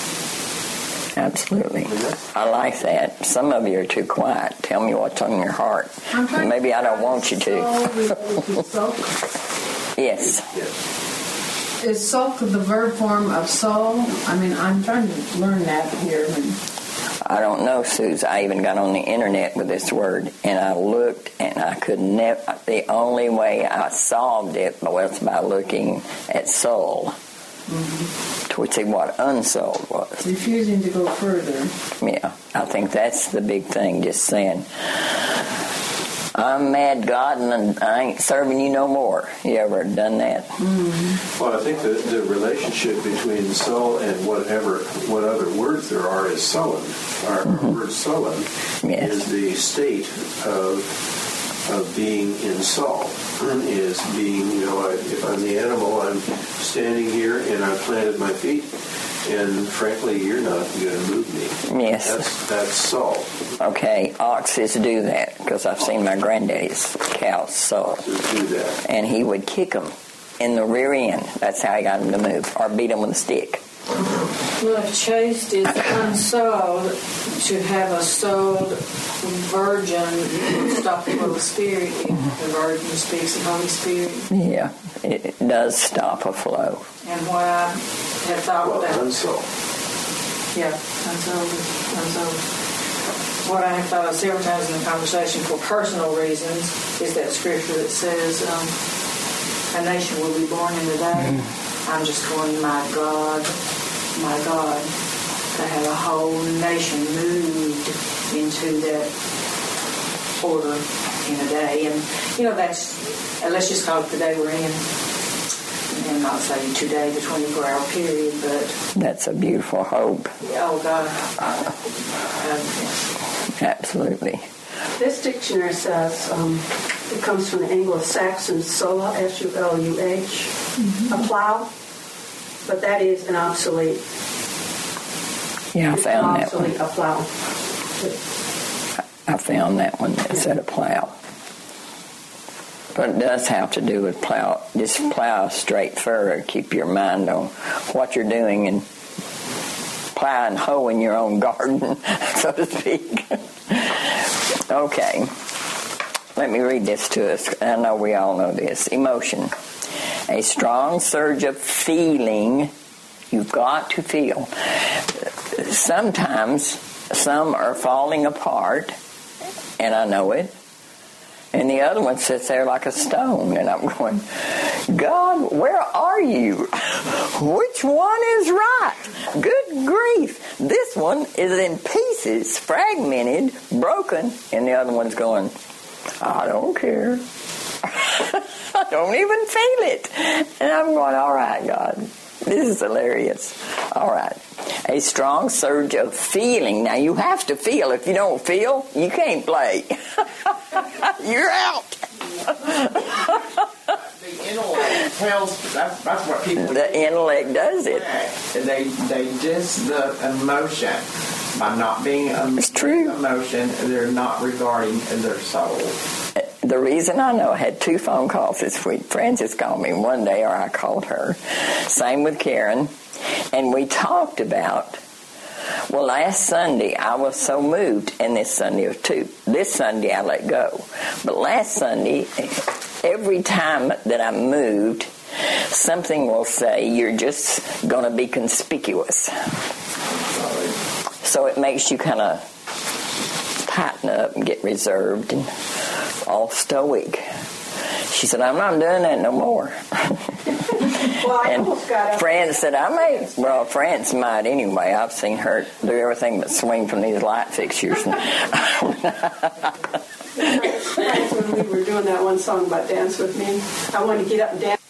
Absolutely. Mhm. I like that. Some of you are too quiet. Tell me what's on your heart. I'm trying Maybe I don't want you to. Soul related to sulk. Yes. Yes. Is sulk the verb form of soul? I mean, I'm trying to learn that here. I don't know, Suze. I even got on the internet with this word, and I looked, and I could never. The only way I solved it was by looking at soul, mm-hmm. to see what unsold was. Refusing to go further. Yeah, I think that's the big thing. Just saying, I'm mad, God, and I ain't serving you no more. You ever done that? Mm-hmm. Well, I think the, the relationship between soul and whatever, what other words there are is sullen. Our, Mm-hmm. our word sullen Yes. is the state of of being in Saul. Is being, you know, I, if I'm the animal, I'm standing here and I've planted my feet, and frankly, you're not going to move me. Yes. That's, that's salt. Okay, oxes do that because I've seen my granddaddy's cows salt. Oxes do that. And he would kick them in the rear end. That's how he got them to move, or beat them with a stick. Well, if chaste is unsold, should have a sold virgin stop the Holy Spirit if the virgin speaks the Holy Spirit. Yeah, it, it does stop a flow. And what I had thought Well, that, unsalt. yeah, unsold, unsold. What I have thought of several times in the conversation for personal reasons is that scripture that says, um, a nation will be born in a day. Mm. I'm just going, my God, my God, to have a whole nation moved into that order in a day. And, you know, that's, uh, let's just call it the day we're in. And not say today, the twenty-four hour period, but... That's a beautiful hope. Oh, God. Um, yeah. Absolutely. This dictionary says um, it comes from the Anglo-Saxon sola, S U L U H, mm-hmm. a plow, but that is an obsolete. Yeah, I it's found an that one. obsolete, a plow. I found that one that said a plow. But it does have to do with plow. Just plow straight furrow. Keep your mind on what you're doing and plow and hoe in your own garden, so to speak. Okay. Let me read this to us. I know we all know this. Emotion. A strong surge of feeling. You've got to feel. Sometimes some are falling apart, and I know it. And the other one sits there like a stone. And I'm going, God, where are you? Which one is right? Good grief. This one is in pieces, fragmented, broken. And the other one's going, I don't care. I don't even feel it. And I'm going, all right, God. This is hilarious. All right. A strong surge of feeling. Now, you have to feel. If you don't feel, you can't play. You're out. The intellect tells, that's, that's what people do. The intellect does it. They, they diss the emotion. By not being a It's true. emotion, they're not regarding their soul. The reason I know, I had two phone calls this week. Frances called me one day, or I called her. Same with Karen. And we talked about, well, last Sunday I was so moved, and this Sunday was too. This Sunday I let go. But last Sunday, every time that I moved, something will say, you're just going to be conspicuous. So it makes you kind of tighten up and get reserved and all stoic. She said, I'm not doing that no more. Well, I and almost got up. Fran said, I may, well, Fran's might anyway. I've seen her do everything but swing from these light fixtures. When we were doing that one song about Dance With Me, I wanted to get up and dance.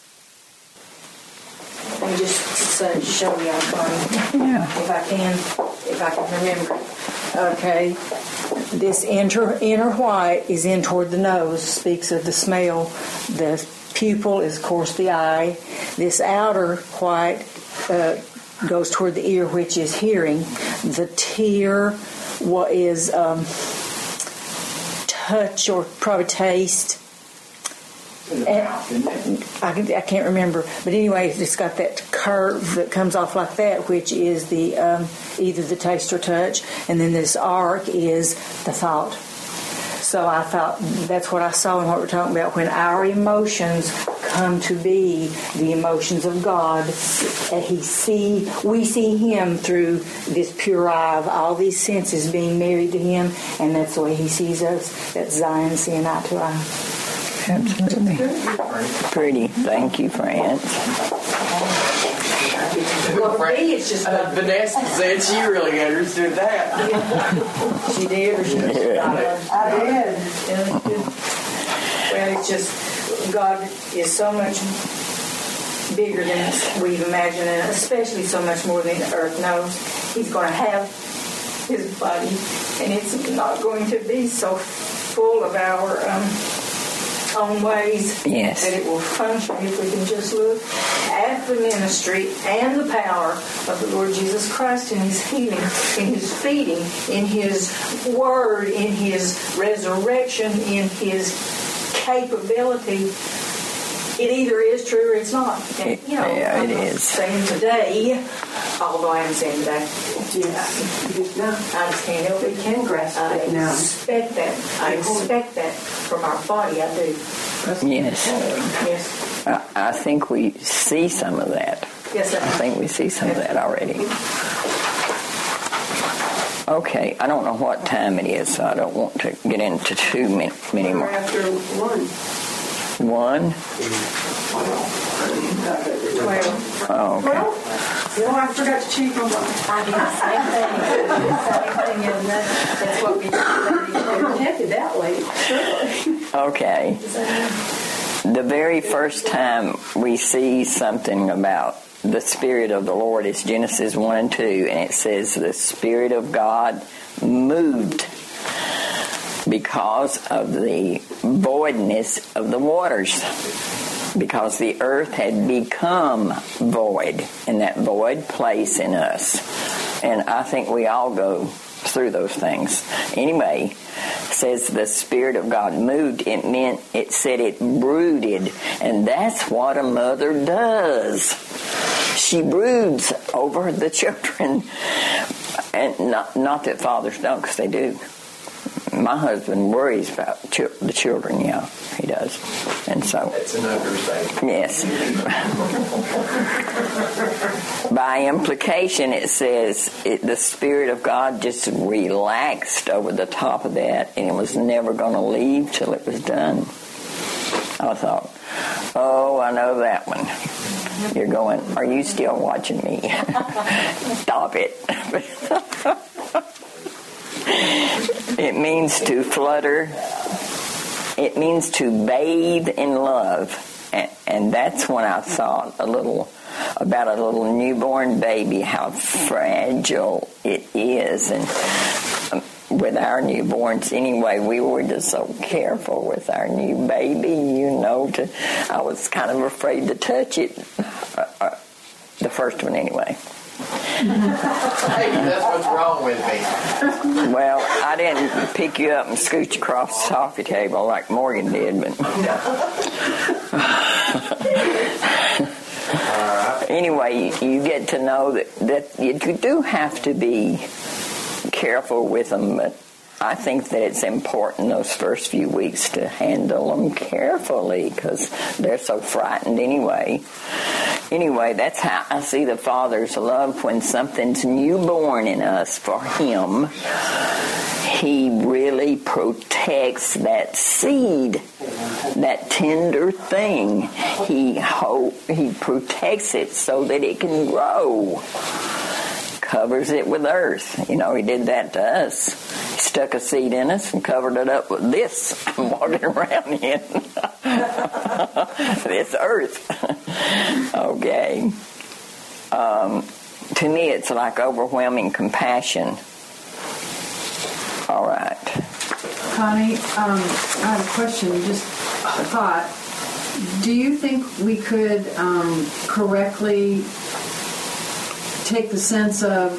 Let me just say, show you something, Yeah. if I can, if I can remember. Okay, this inner, inner white is in toward the nose, speaks of the smell. The pupil is, of course, the eye. This outer white uh, goes toward the ear, which is hearing. The tear what is um, touch or probably taste. And I, I can't remember, but anyway, it's got that curve that comes off like that, which is the um, either the taste or touch, and then this arc is the thought. So I thought that's what I saw in what we're talking about. When our emotions come to be the emotions of God, He see we see Him through this pure eye of all these senses being married to Him, and that's the way He sees us. That's Zion seeing eye to eye. Absolutely. Pretty. Thank you, France. Well, for me, it's just Uh, Vanessa said she really understood that. she did or she just got it. I did. Well, it's just God is so much bigger than we've imagined, and especially so much more than the earth knows. He's going to have His body, and it's not going to be so full of our um, its own ways. Yes. That it will function if we can just look at the ministry and the power of the Lord Jesus Christ in His healing, in His feeding, in His word, in His resurrection, in His capability. It either is true or it's not. And, you know, yeah, I'm it not is. saying today, although I am saying today. Yes. No. I just can't help We it. can grasp I it now. expect that. I expect that from our body. I do. Yes. Yes. I, I think we see some of that. Yes, I sir. think we see some of that already. Okay, I don't know what time it is, so I don't want to get into too many, many We're more. after one. One? Twelve. Oh, okay. Well, well, I forgot to change my mind. I did the same thing. Same thing, and that, that's what we I'm do. happy that way. Sure. Okay. The very first time we see something about the Spirit of the Lord is Genesis one and two, and it says the Spirit of God moved because of the voidness of the waters, because the earth had become void, in that void place in us. And I think we all go through those things. Anyway, says the Spirit of God moved. It meant, it said it brooded, and that's what a mother does. She broods over the children, and not not that fathers don't, because they do. My husband worries about ch- the children. Yeah, he does, and so It's an understatement. yes. By implication, it says it, the Spirit of God just relaxed over the top of that, and it was never going to leave till it was done. I thought, oh, I know that one. You're going, are you still watching me? Stop it. It means to flutter. It means to bathe in love. And, and that's when I thought a little about a little newborn baby, how fragile it is. And um, with our newborns, anyway, we were just so careful with our new baby, you know. To, I was kind of afraid to touch it. Uh, uh, the first one, anyway. Hey, that's what's wrong with me. Well, I didn't pick you up and scooch you across the coffee table like Morgan did, but anyway, you, you get to know that, that you do have to be careful with them, but I think that it's important those first few weeks to handle them carefully because they're so frightened anyway. Anyway, that's how I see the Father's love when something's newborn in us for Him. He really protects that seed, that tender thing. He hope He protects it so that it can grow. Covers it with earth. You know, He did that to us. He stuck a seed in us and covered it up with this I'm walking around in. This earth. Okay. Um, to me, it's like overwhelming compassion. All right. Connie, um, I have a question, just a thought. Do you think we could um, correctly take the sense of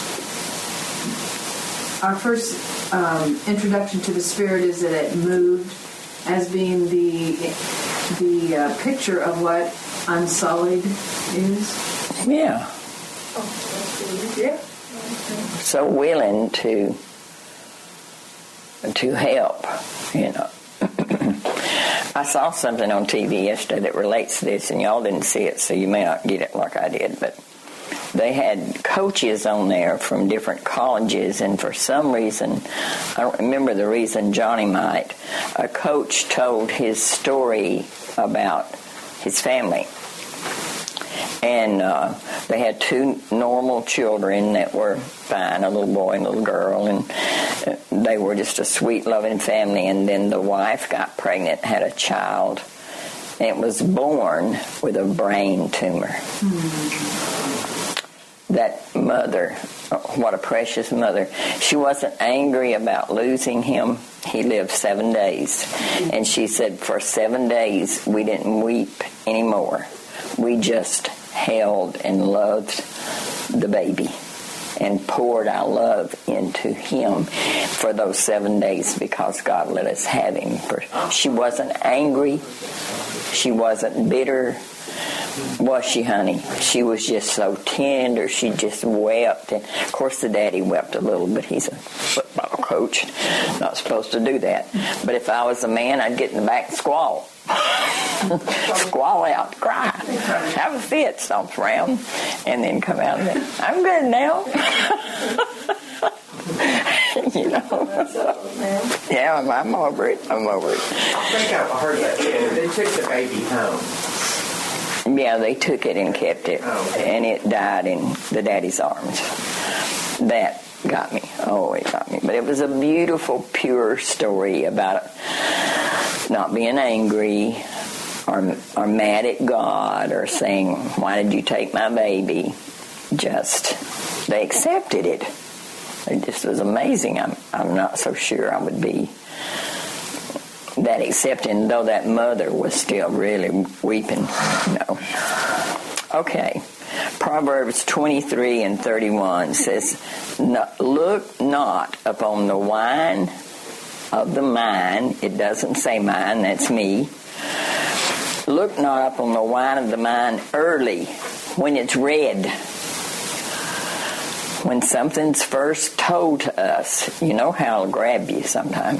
our first um, introduction to the Spirit is that it moved as being the the uh, picture of what unsullied is? Yeah. Yeah. So willing to to help, you know. I saw something on T V yesterday that relates to this, and y'all didn't see it, so you may not get it like I did, but they had coaches on there from different colleges, and for some reason, I don't remember the reason, Johnny might, a coach told his story about his family. And uh, they had two normal children that were fine, a little boy and a little girl, and uh, they were just a sweet, loving family. And then the wife got pregnant, had a child, and it was born with a brain tumor. Mm-hmm. that mother, what a precious mother. She wasn't angry about losing him. He lived seven days. And she said for seven days we didn't weep anymore. We just held and loved the baby and poured our love into him for those seven days because God let us have him. She wasn't angry. She wasn't bitter. Was she, honey? She was just so tender. She just wept. And of course, the daddy wept a little, but he's a football coach. Not supposed to do that. But if I was a man, I'd get in the back and squall. Squall out, cry, have a fit, stomp around, and then come out and then, I'm good now. You know. Yeah, I'm, I'm over it. I'm over it. I think I heard that. They took the baby home. Yeah, they took it and kept it, oh, okay. And it died in the daddy's arms. That got me. Oh, it got me. But it was a beautiful, pure story about not being angry or, or mad at God or saying, why did you take my baby? Just, they accepted it. It just was amazing. I'm, I'm not so sure I would be that accepting, though that mother was still really weeping. No. Okay. Proverbs twenty-three and thirty-one says, look not upon the wine of the mind. It doesn't say mine, that's me. Look not upon the wine of the mind early, when it's red. When something's first told to us, you know how it'll grab you sometime.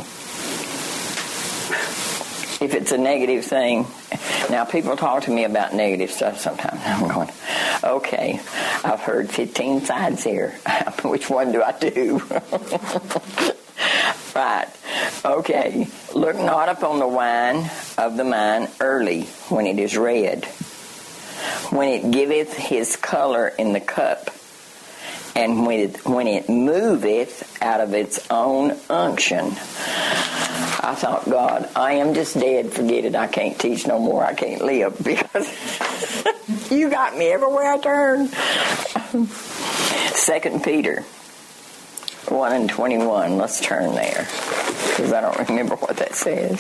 If it's a negative thing, now people talk to me about negative stuff sometimes. I'm going, okay, I've heard fifteen sides here. Which one do I do? Right. Okay. Look not upon the wine of the mind early, when it is red, when it giveth his color in the cup, and when it, when it moveth out of its own unction. I thought, God, I am just dead. Forget it. I can't teach no more. I can't live because you got me everywhere I turn. Second Peter one and twenty-one. Let's turn there because I don't remember what that says.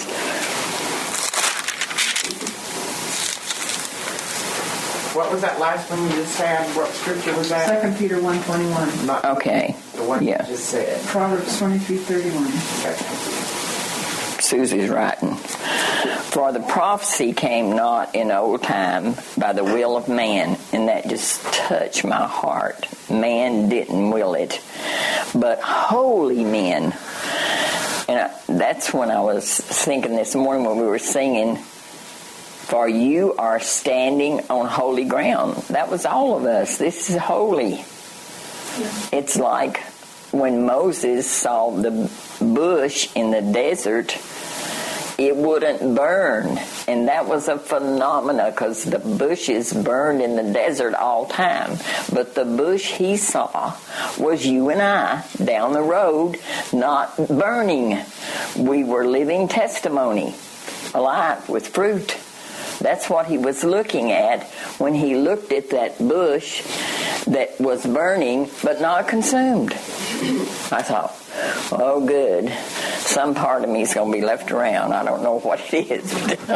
What was that last one you just said? What scripture was that? Second Peter one twenty-one. Not okay. The one yeah. you just said. Proverbs twenty-three thirty-one. Okay. Susie's writing. For the prophecy came not in old time by the will of man, and that just touched my heart. Man didn't will it, but holy men. And I, that's when I was thinking this morning when we were singing, for you are standing on holy ground. That was all of us. This is holy. It's like when Moses saw the bush in the desert, it wouldn't burn. And that was a phenomena because the bushes burned in the desert all time. But the bush he saw was you and I down the road, not burning. We were living testimony, alive with fruit. That's what he was looking at when he looked at that bush that was burning but not consumed. I thought, oh good, some part of me is going to be left around. I don't know what it is.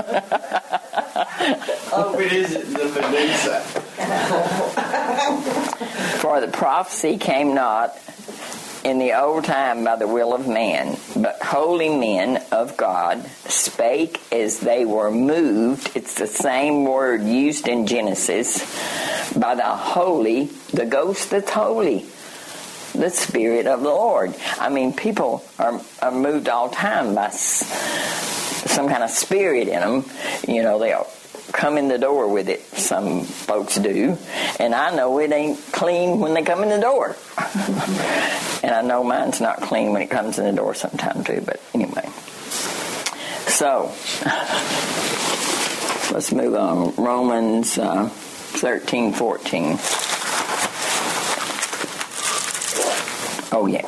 Oh, it isn't the Medusa. For the prophecy came not in the old time by the will of man, but holy men of God spake as they were moved. It's the same word used in Genesis, by the holy, the ghost that's holy, the Spirit of the Lord. I mean, people are, are moved all the time by some kind of spirit in them. You know, they'll come in the door with it. Some folks do. And I know it ain't clean when they come in the door. And I know mine's not clean when it comes in the door sometime too. But anyway. So, let's move on. Romans uh, thirteen fourteen. Oh, yeah.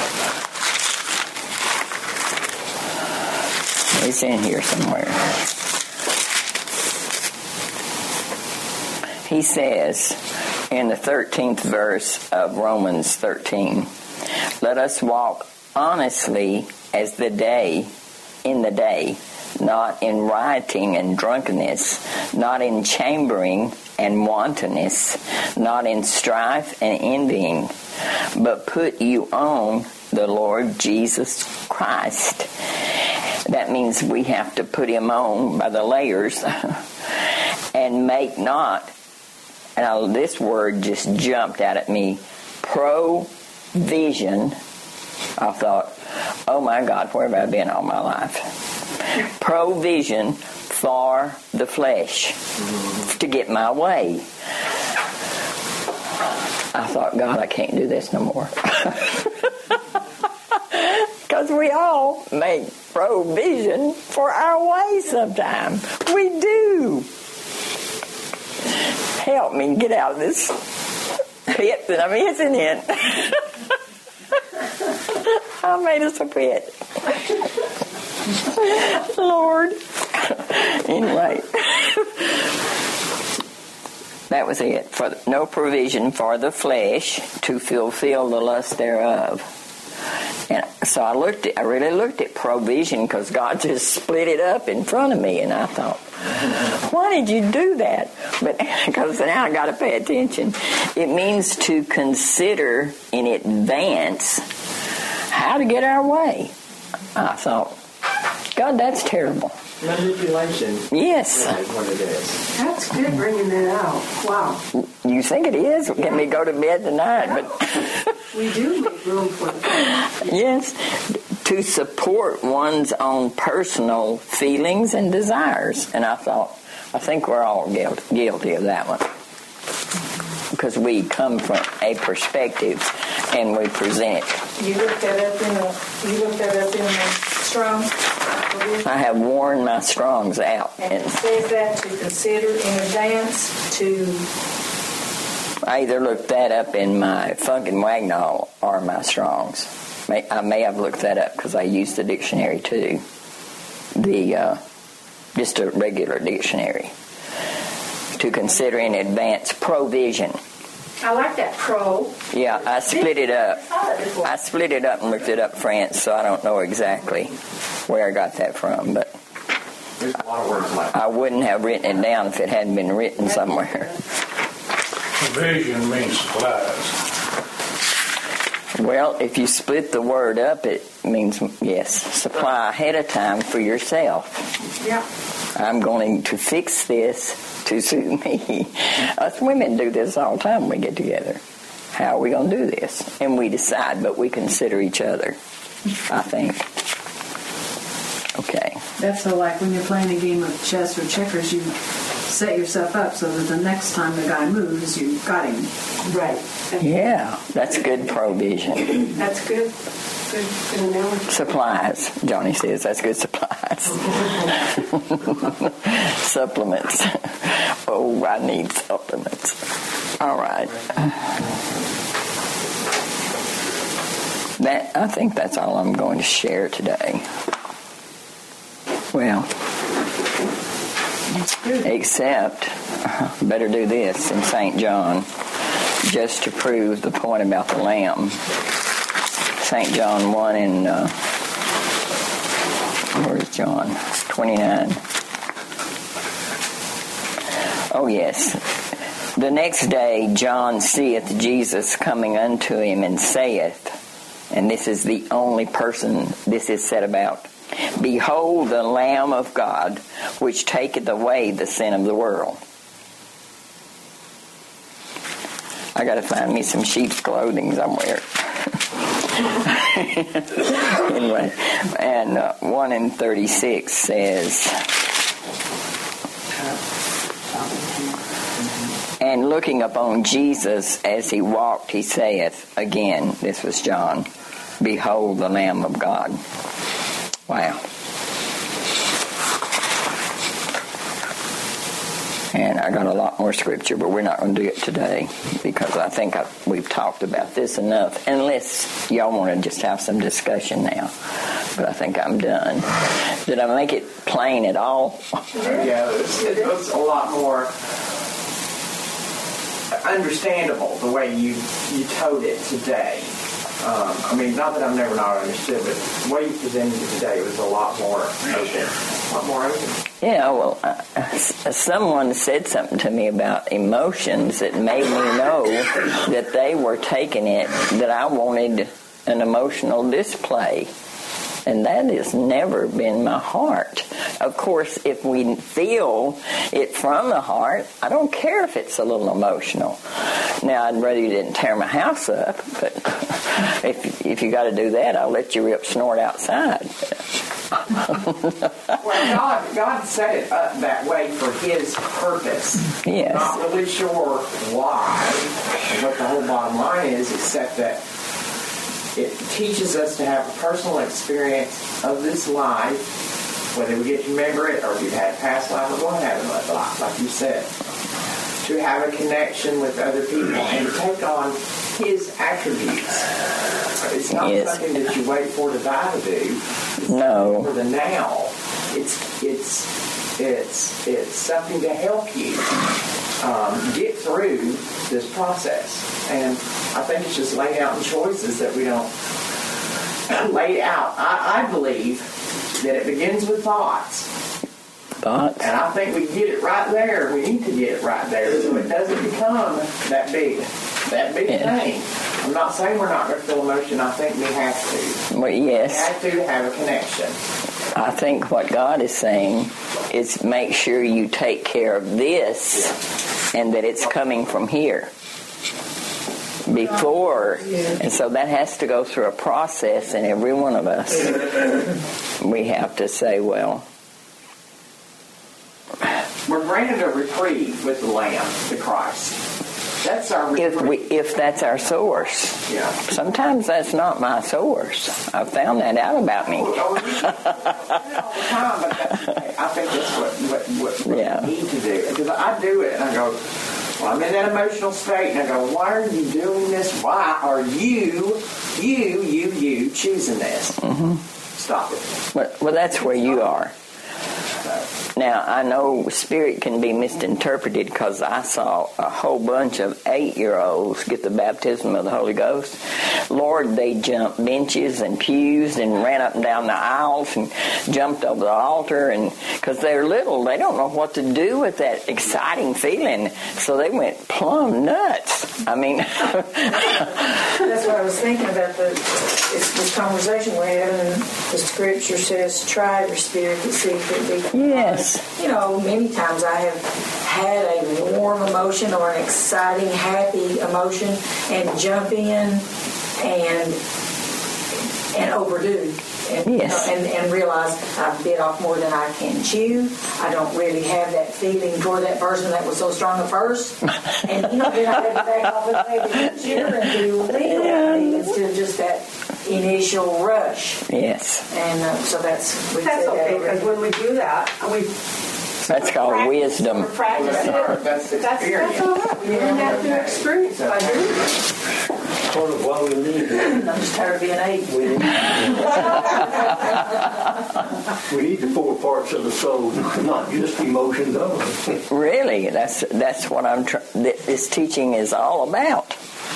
It's in here somewhere. He says, in the thirteenth verse of Romans thirteen. Let us walk honestly as the day, in the day, not in rioting and drunkenness, not in chambering and wantonness, not in strife and envying, but put you on the Lord Jesus Christ. That means we have to put him on by the layers and make not, and I, this word just jumped out at me, provision. I thought, oh my God, where have I been all my life? Provision for the flesh to get my way. I thought, God, I can't do this no more. Because we all make provision for our way sometime. We do. Help me get out of this pit that I'm in in. I made us a pit. Lord. Anyway. That was it. For no provision for the flesh to fulfill the lust thereof. And so I looked at, I really looked at provision because God just split it up in front of me, and I thought, why did you do that? But because now I got to pay attention. It means to consider in advance how to get our way. I thought, God, that's terrible. Manipulation. Yes. That is what it is. That's good bringing that out. Wow. You think it is? Let me go to bed tonight, but We do make room for it. yes, to support one's own personal feelings and desires. And I thought, I think we're all guilty, guilty of that one. Because we come from a perspective and we present. You looked that up in the, you looked that up in the Strong's. I have worn my Strongs out. And And it says that to consider in advance to... I either looked that up in my Funkin' Wagnall or my Strongs. May, I may have looked that up because I used the dictionary too. The, uh, just a regular dictionary. To consider in advance provision. I like that pro. Yeah, I split it up. I split it up and looked it up French, so I don't know exactly where I got that from, but There's a lot of words like I wouldn't have written it down if it hadn't been written somewhere. Provision means supplies. Well, if you split the word up, it means, yes, supply ahead of time for yourself. Yeah. I'm going to fix this to suit me. Us women do this all the time when we get together. How are we going to do this? And we decide, but we consider each other, I think. Okay. That's so like when you're playing a game of chess or checkers, you set yourself up so that the next time the guy moves, you got him. Right. Yeah, that's good provision. That's good. Good, good analogy. Supplies, Johnny says. That's good supplies. Supplements. Oh, I need supplements. All right. That I think that's all I'm going to share today. Well, except, better do this in Saint John, just to prove the point about the lamb. Saint John one and, uh, where's John? twenty-nine. Oh, yes. The next day John seeth Jesus coming unto him and saith, and this is the only person this is said about, Behold the Lamb of God, which taketh away the sin of the world. I got to find me some sheep's clothing somewhere. Anyway, and uh, one in thirty-six says, And looking upon Jesus as he walked, he saith, again, this was John, Behold the Lamb of God. Wow. And I got a lot more scripture, but we're not going to do it today because I think I, we've talked about this enough, unless y'all want to just have some discussion now. But I think I'm done. Did I make it plain at all? Yeah, it was, it was a lot more. understandable the way you you told it today. Um, I mean, not that I've never not understood, but the way you presented it today was a lot more open. A lot more open. Yeah, well, uh, someone said something to me about emotions that made me know that they were taking it, that I wanted an emotional display. And that has never been my heart. Of course, if we feel it from the heart, I don't care if it's a little emotional. Now, I'd rather you didn't tear my house up, but if if you got to do that, I'll let you rip snort outside. Well, God, God set it up that way for His purpose. Yes. Not really sure why, and what the whole bottom line is, except that it teaches us to have a personal experience of this life, whether we get to remember it or we've had a past life or going to have another life, like you said. To have a connection with other people and to take on His attributes. It's not Yes. something that you wait for to die to do. It's No. for the now. It's it's it's it's something to help you um, get through this process. And I think it's just laid out in choices that we don't lay out. I, I believe that it begins with thoughts. Thoughts? And I think we get it right there. We need to get it right there so it doesn't become that big, that big Yeah. thing. I'm not saying we're not going to feel emotion. I think we have to. Well, We yes. have to have a connection. I think what God is saying is make sure you take care of this and that it's coming from here before. And so that has to go through a process in every one of us. We have to say, well, We're granted a reprieve with the Lamb, the Christ. That's our reprieve. if we if that's our source. Yeah. Sometimes that's not my source. I found that out about me. Oh, you do it all the time, but that's, I think that's what, what, what, what Yeah. we need to do. Because I do it, and I go, well, I'm in that emotional state, and I go, why are you doing this? Why are you, you, you, you choosing this? Mm-hmm. Stop it. Well, well, that's where you are. Now, I know spirit can be misinterpreted because I saw a whole bunch of eight-year-olds get the baptism of the Holy Ghost. Lord, they jumped benches and pews and ran up and down the aisles and jumped over the altar. And because they're little, they don't know what to do with that exciting feeling. So they went plumb nuts. I mean... That's what I was thinking about, the it's this conversation we're having. The scripture says, try your spirit to see if it be. Yes. You know, many times I have had a warm emotion or an exciting, happy emotion and jump in and and overdo. And, Yes. you know, and, and realize I've bit off more than I can chew. I don't really have that feeling toward that person that was so strong at first. And, you know, then I had to back off and maybe cheer and do legal instead of just that initial rush. Yes. And uh, so that's... we That's said that okay, already. because when we do that, and we That's called wisdom. practice That's it, our- that's that's, that's experience. all right. We learn that through experience by doing it. Part of why we need it. I'm just tired of being eight. We need, we need the four parts of the soul, not just emotions only. Really, that's that's what I'm. Tr- this teaching is all about.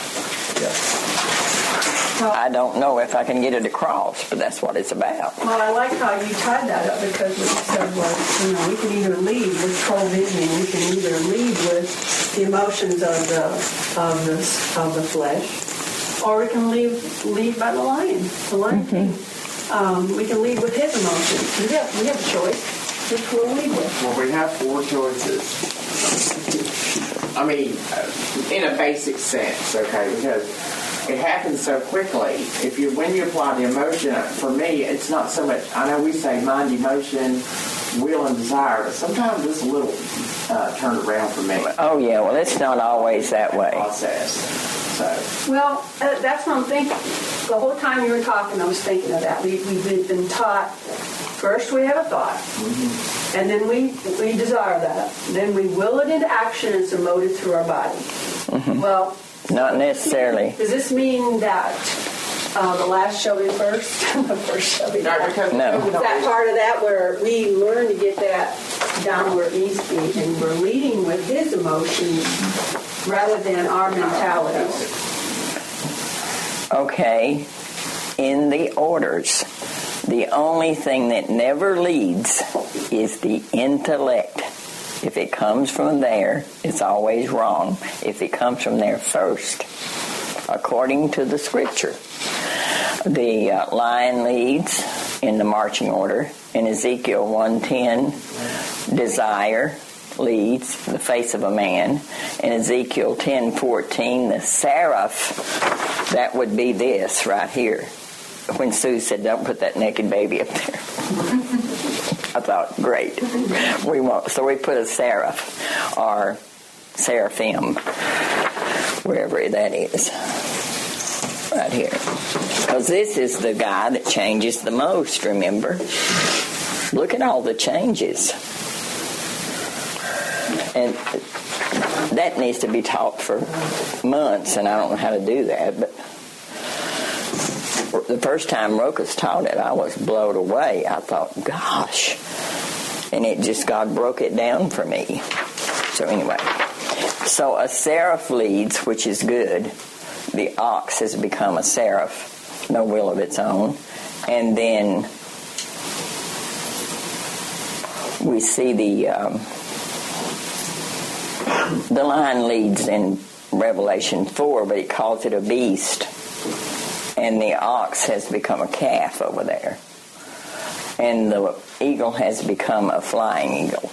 I don't know if I can get it across, but that's what it's about. Well, I like how you tied that up because what you said was, you know, we can either lead with provisioning, we can either lead with the emotions of the of the of the flesh, or we can lead lead by the lion, the lion king. Um, we can lead with his emotions. We have we have a choice. Which we'll lead with. Well, we have four choices. I mean, uh, in a basic sense, okay, because it happens so quickly. If you when you apply the emotion, for me, it's not so much. I know we say mind, emotion, will, and desire, but sometimes it's a little uh, turned around for me. Oh yeah, well it's not always that way. Process. So Well, uh, that's what I'm thinking. The whole time you were talking, I was thinking of that. We, we've been, been taught, first we have a thought, mm-hmm. and then we, we desire that. Then we will it into action and it's emoted through our body. Mm-hmm. Well, Not necessarily. does this mean that uh, the last shall be first, the first shall be last. No. Is that part of that where we learn to get that down where it needs to be, and we're leading with his emotions rather than our mentalities? Okay, in the orders, the only thing that never leads is the intellect. If it comes from there, it's always wrong. If it comes from there first, according to the scripture. The uh, lion leads in the marching order. In Ezekiel one ten, desire leads the face of a man. In Ezekiel ten fourteen, the seraph, that would be this right here. When Sue said, don't put that naked baby up there. I thought, great. We won't. So we put a seraph or seraphim, wherever that is, right here. Because this is the guy that changes the most, remember? Look at all the changes. And that needs to be taught for months, and I don't know how to do that, but the first time Rokas taught it, I was blown away. I thought, gosh. And it just, God broke it down for me. So anyway. So a seraph leads, which is good. The ox has become a seraph, no will of its own. And then we see the um, the lion leads in Revelation four, but he calls it a beast. And the ox has become a calf over there. And the eagle has become a flying eagle.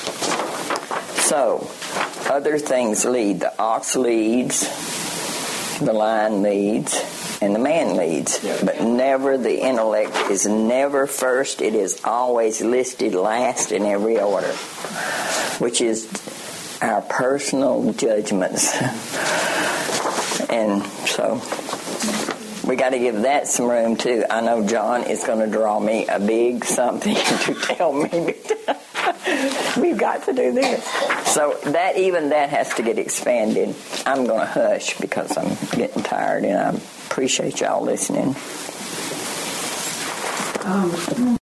So, other things lead. The ox leads, the lion leads, and the man leads. But never, the intellect is never first. It is always listed last in every order, which is our personal judgments. And so we got to give that some room too. I know John is going to draw me a big something to tell me we've got to do this. So that even that has to get expanded. I'm going to hush because I'm getting tired, and I appreciate y'all listening. Um,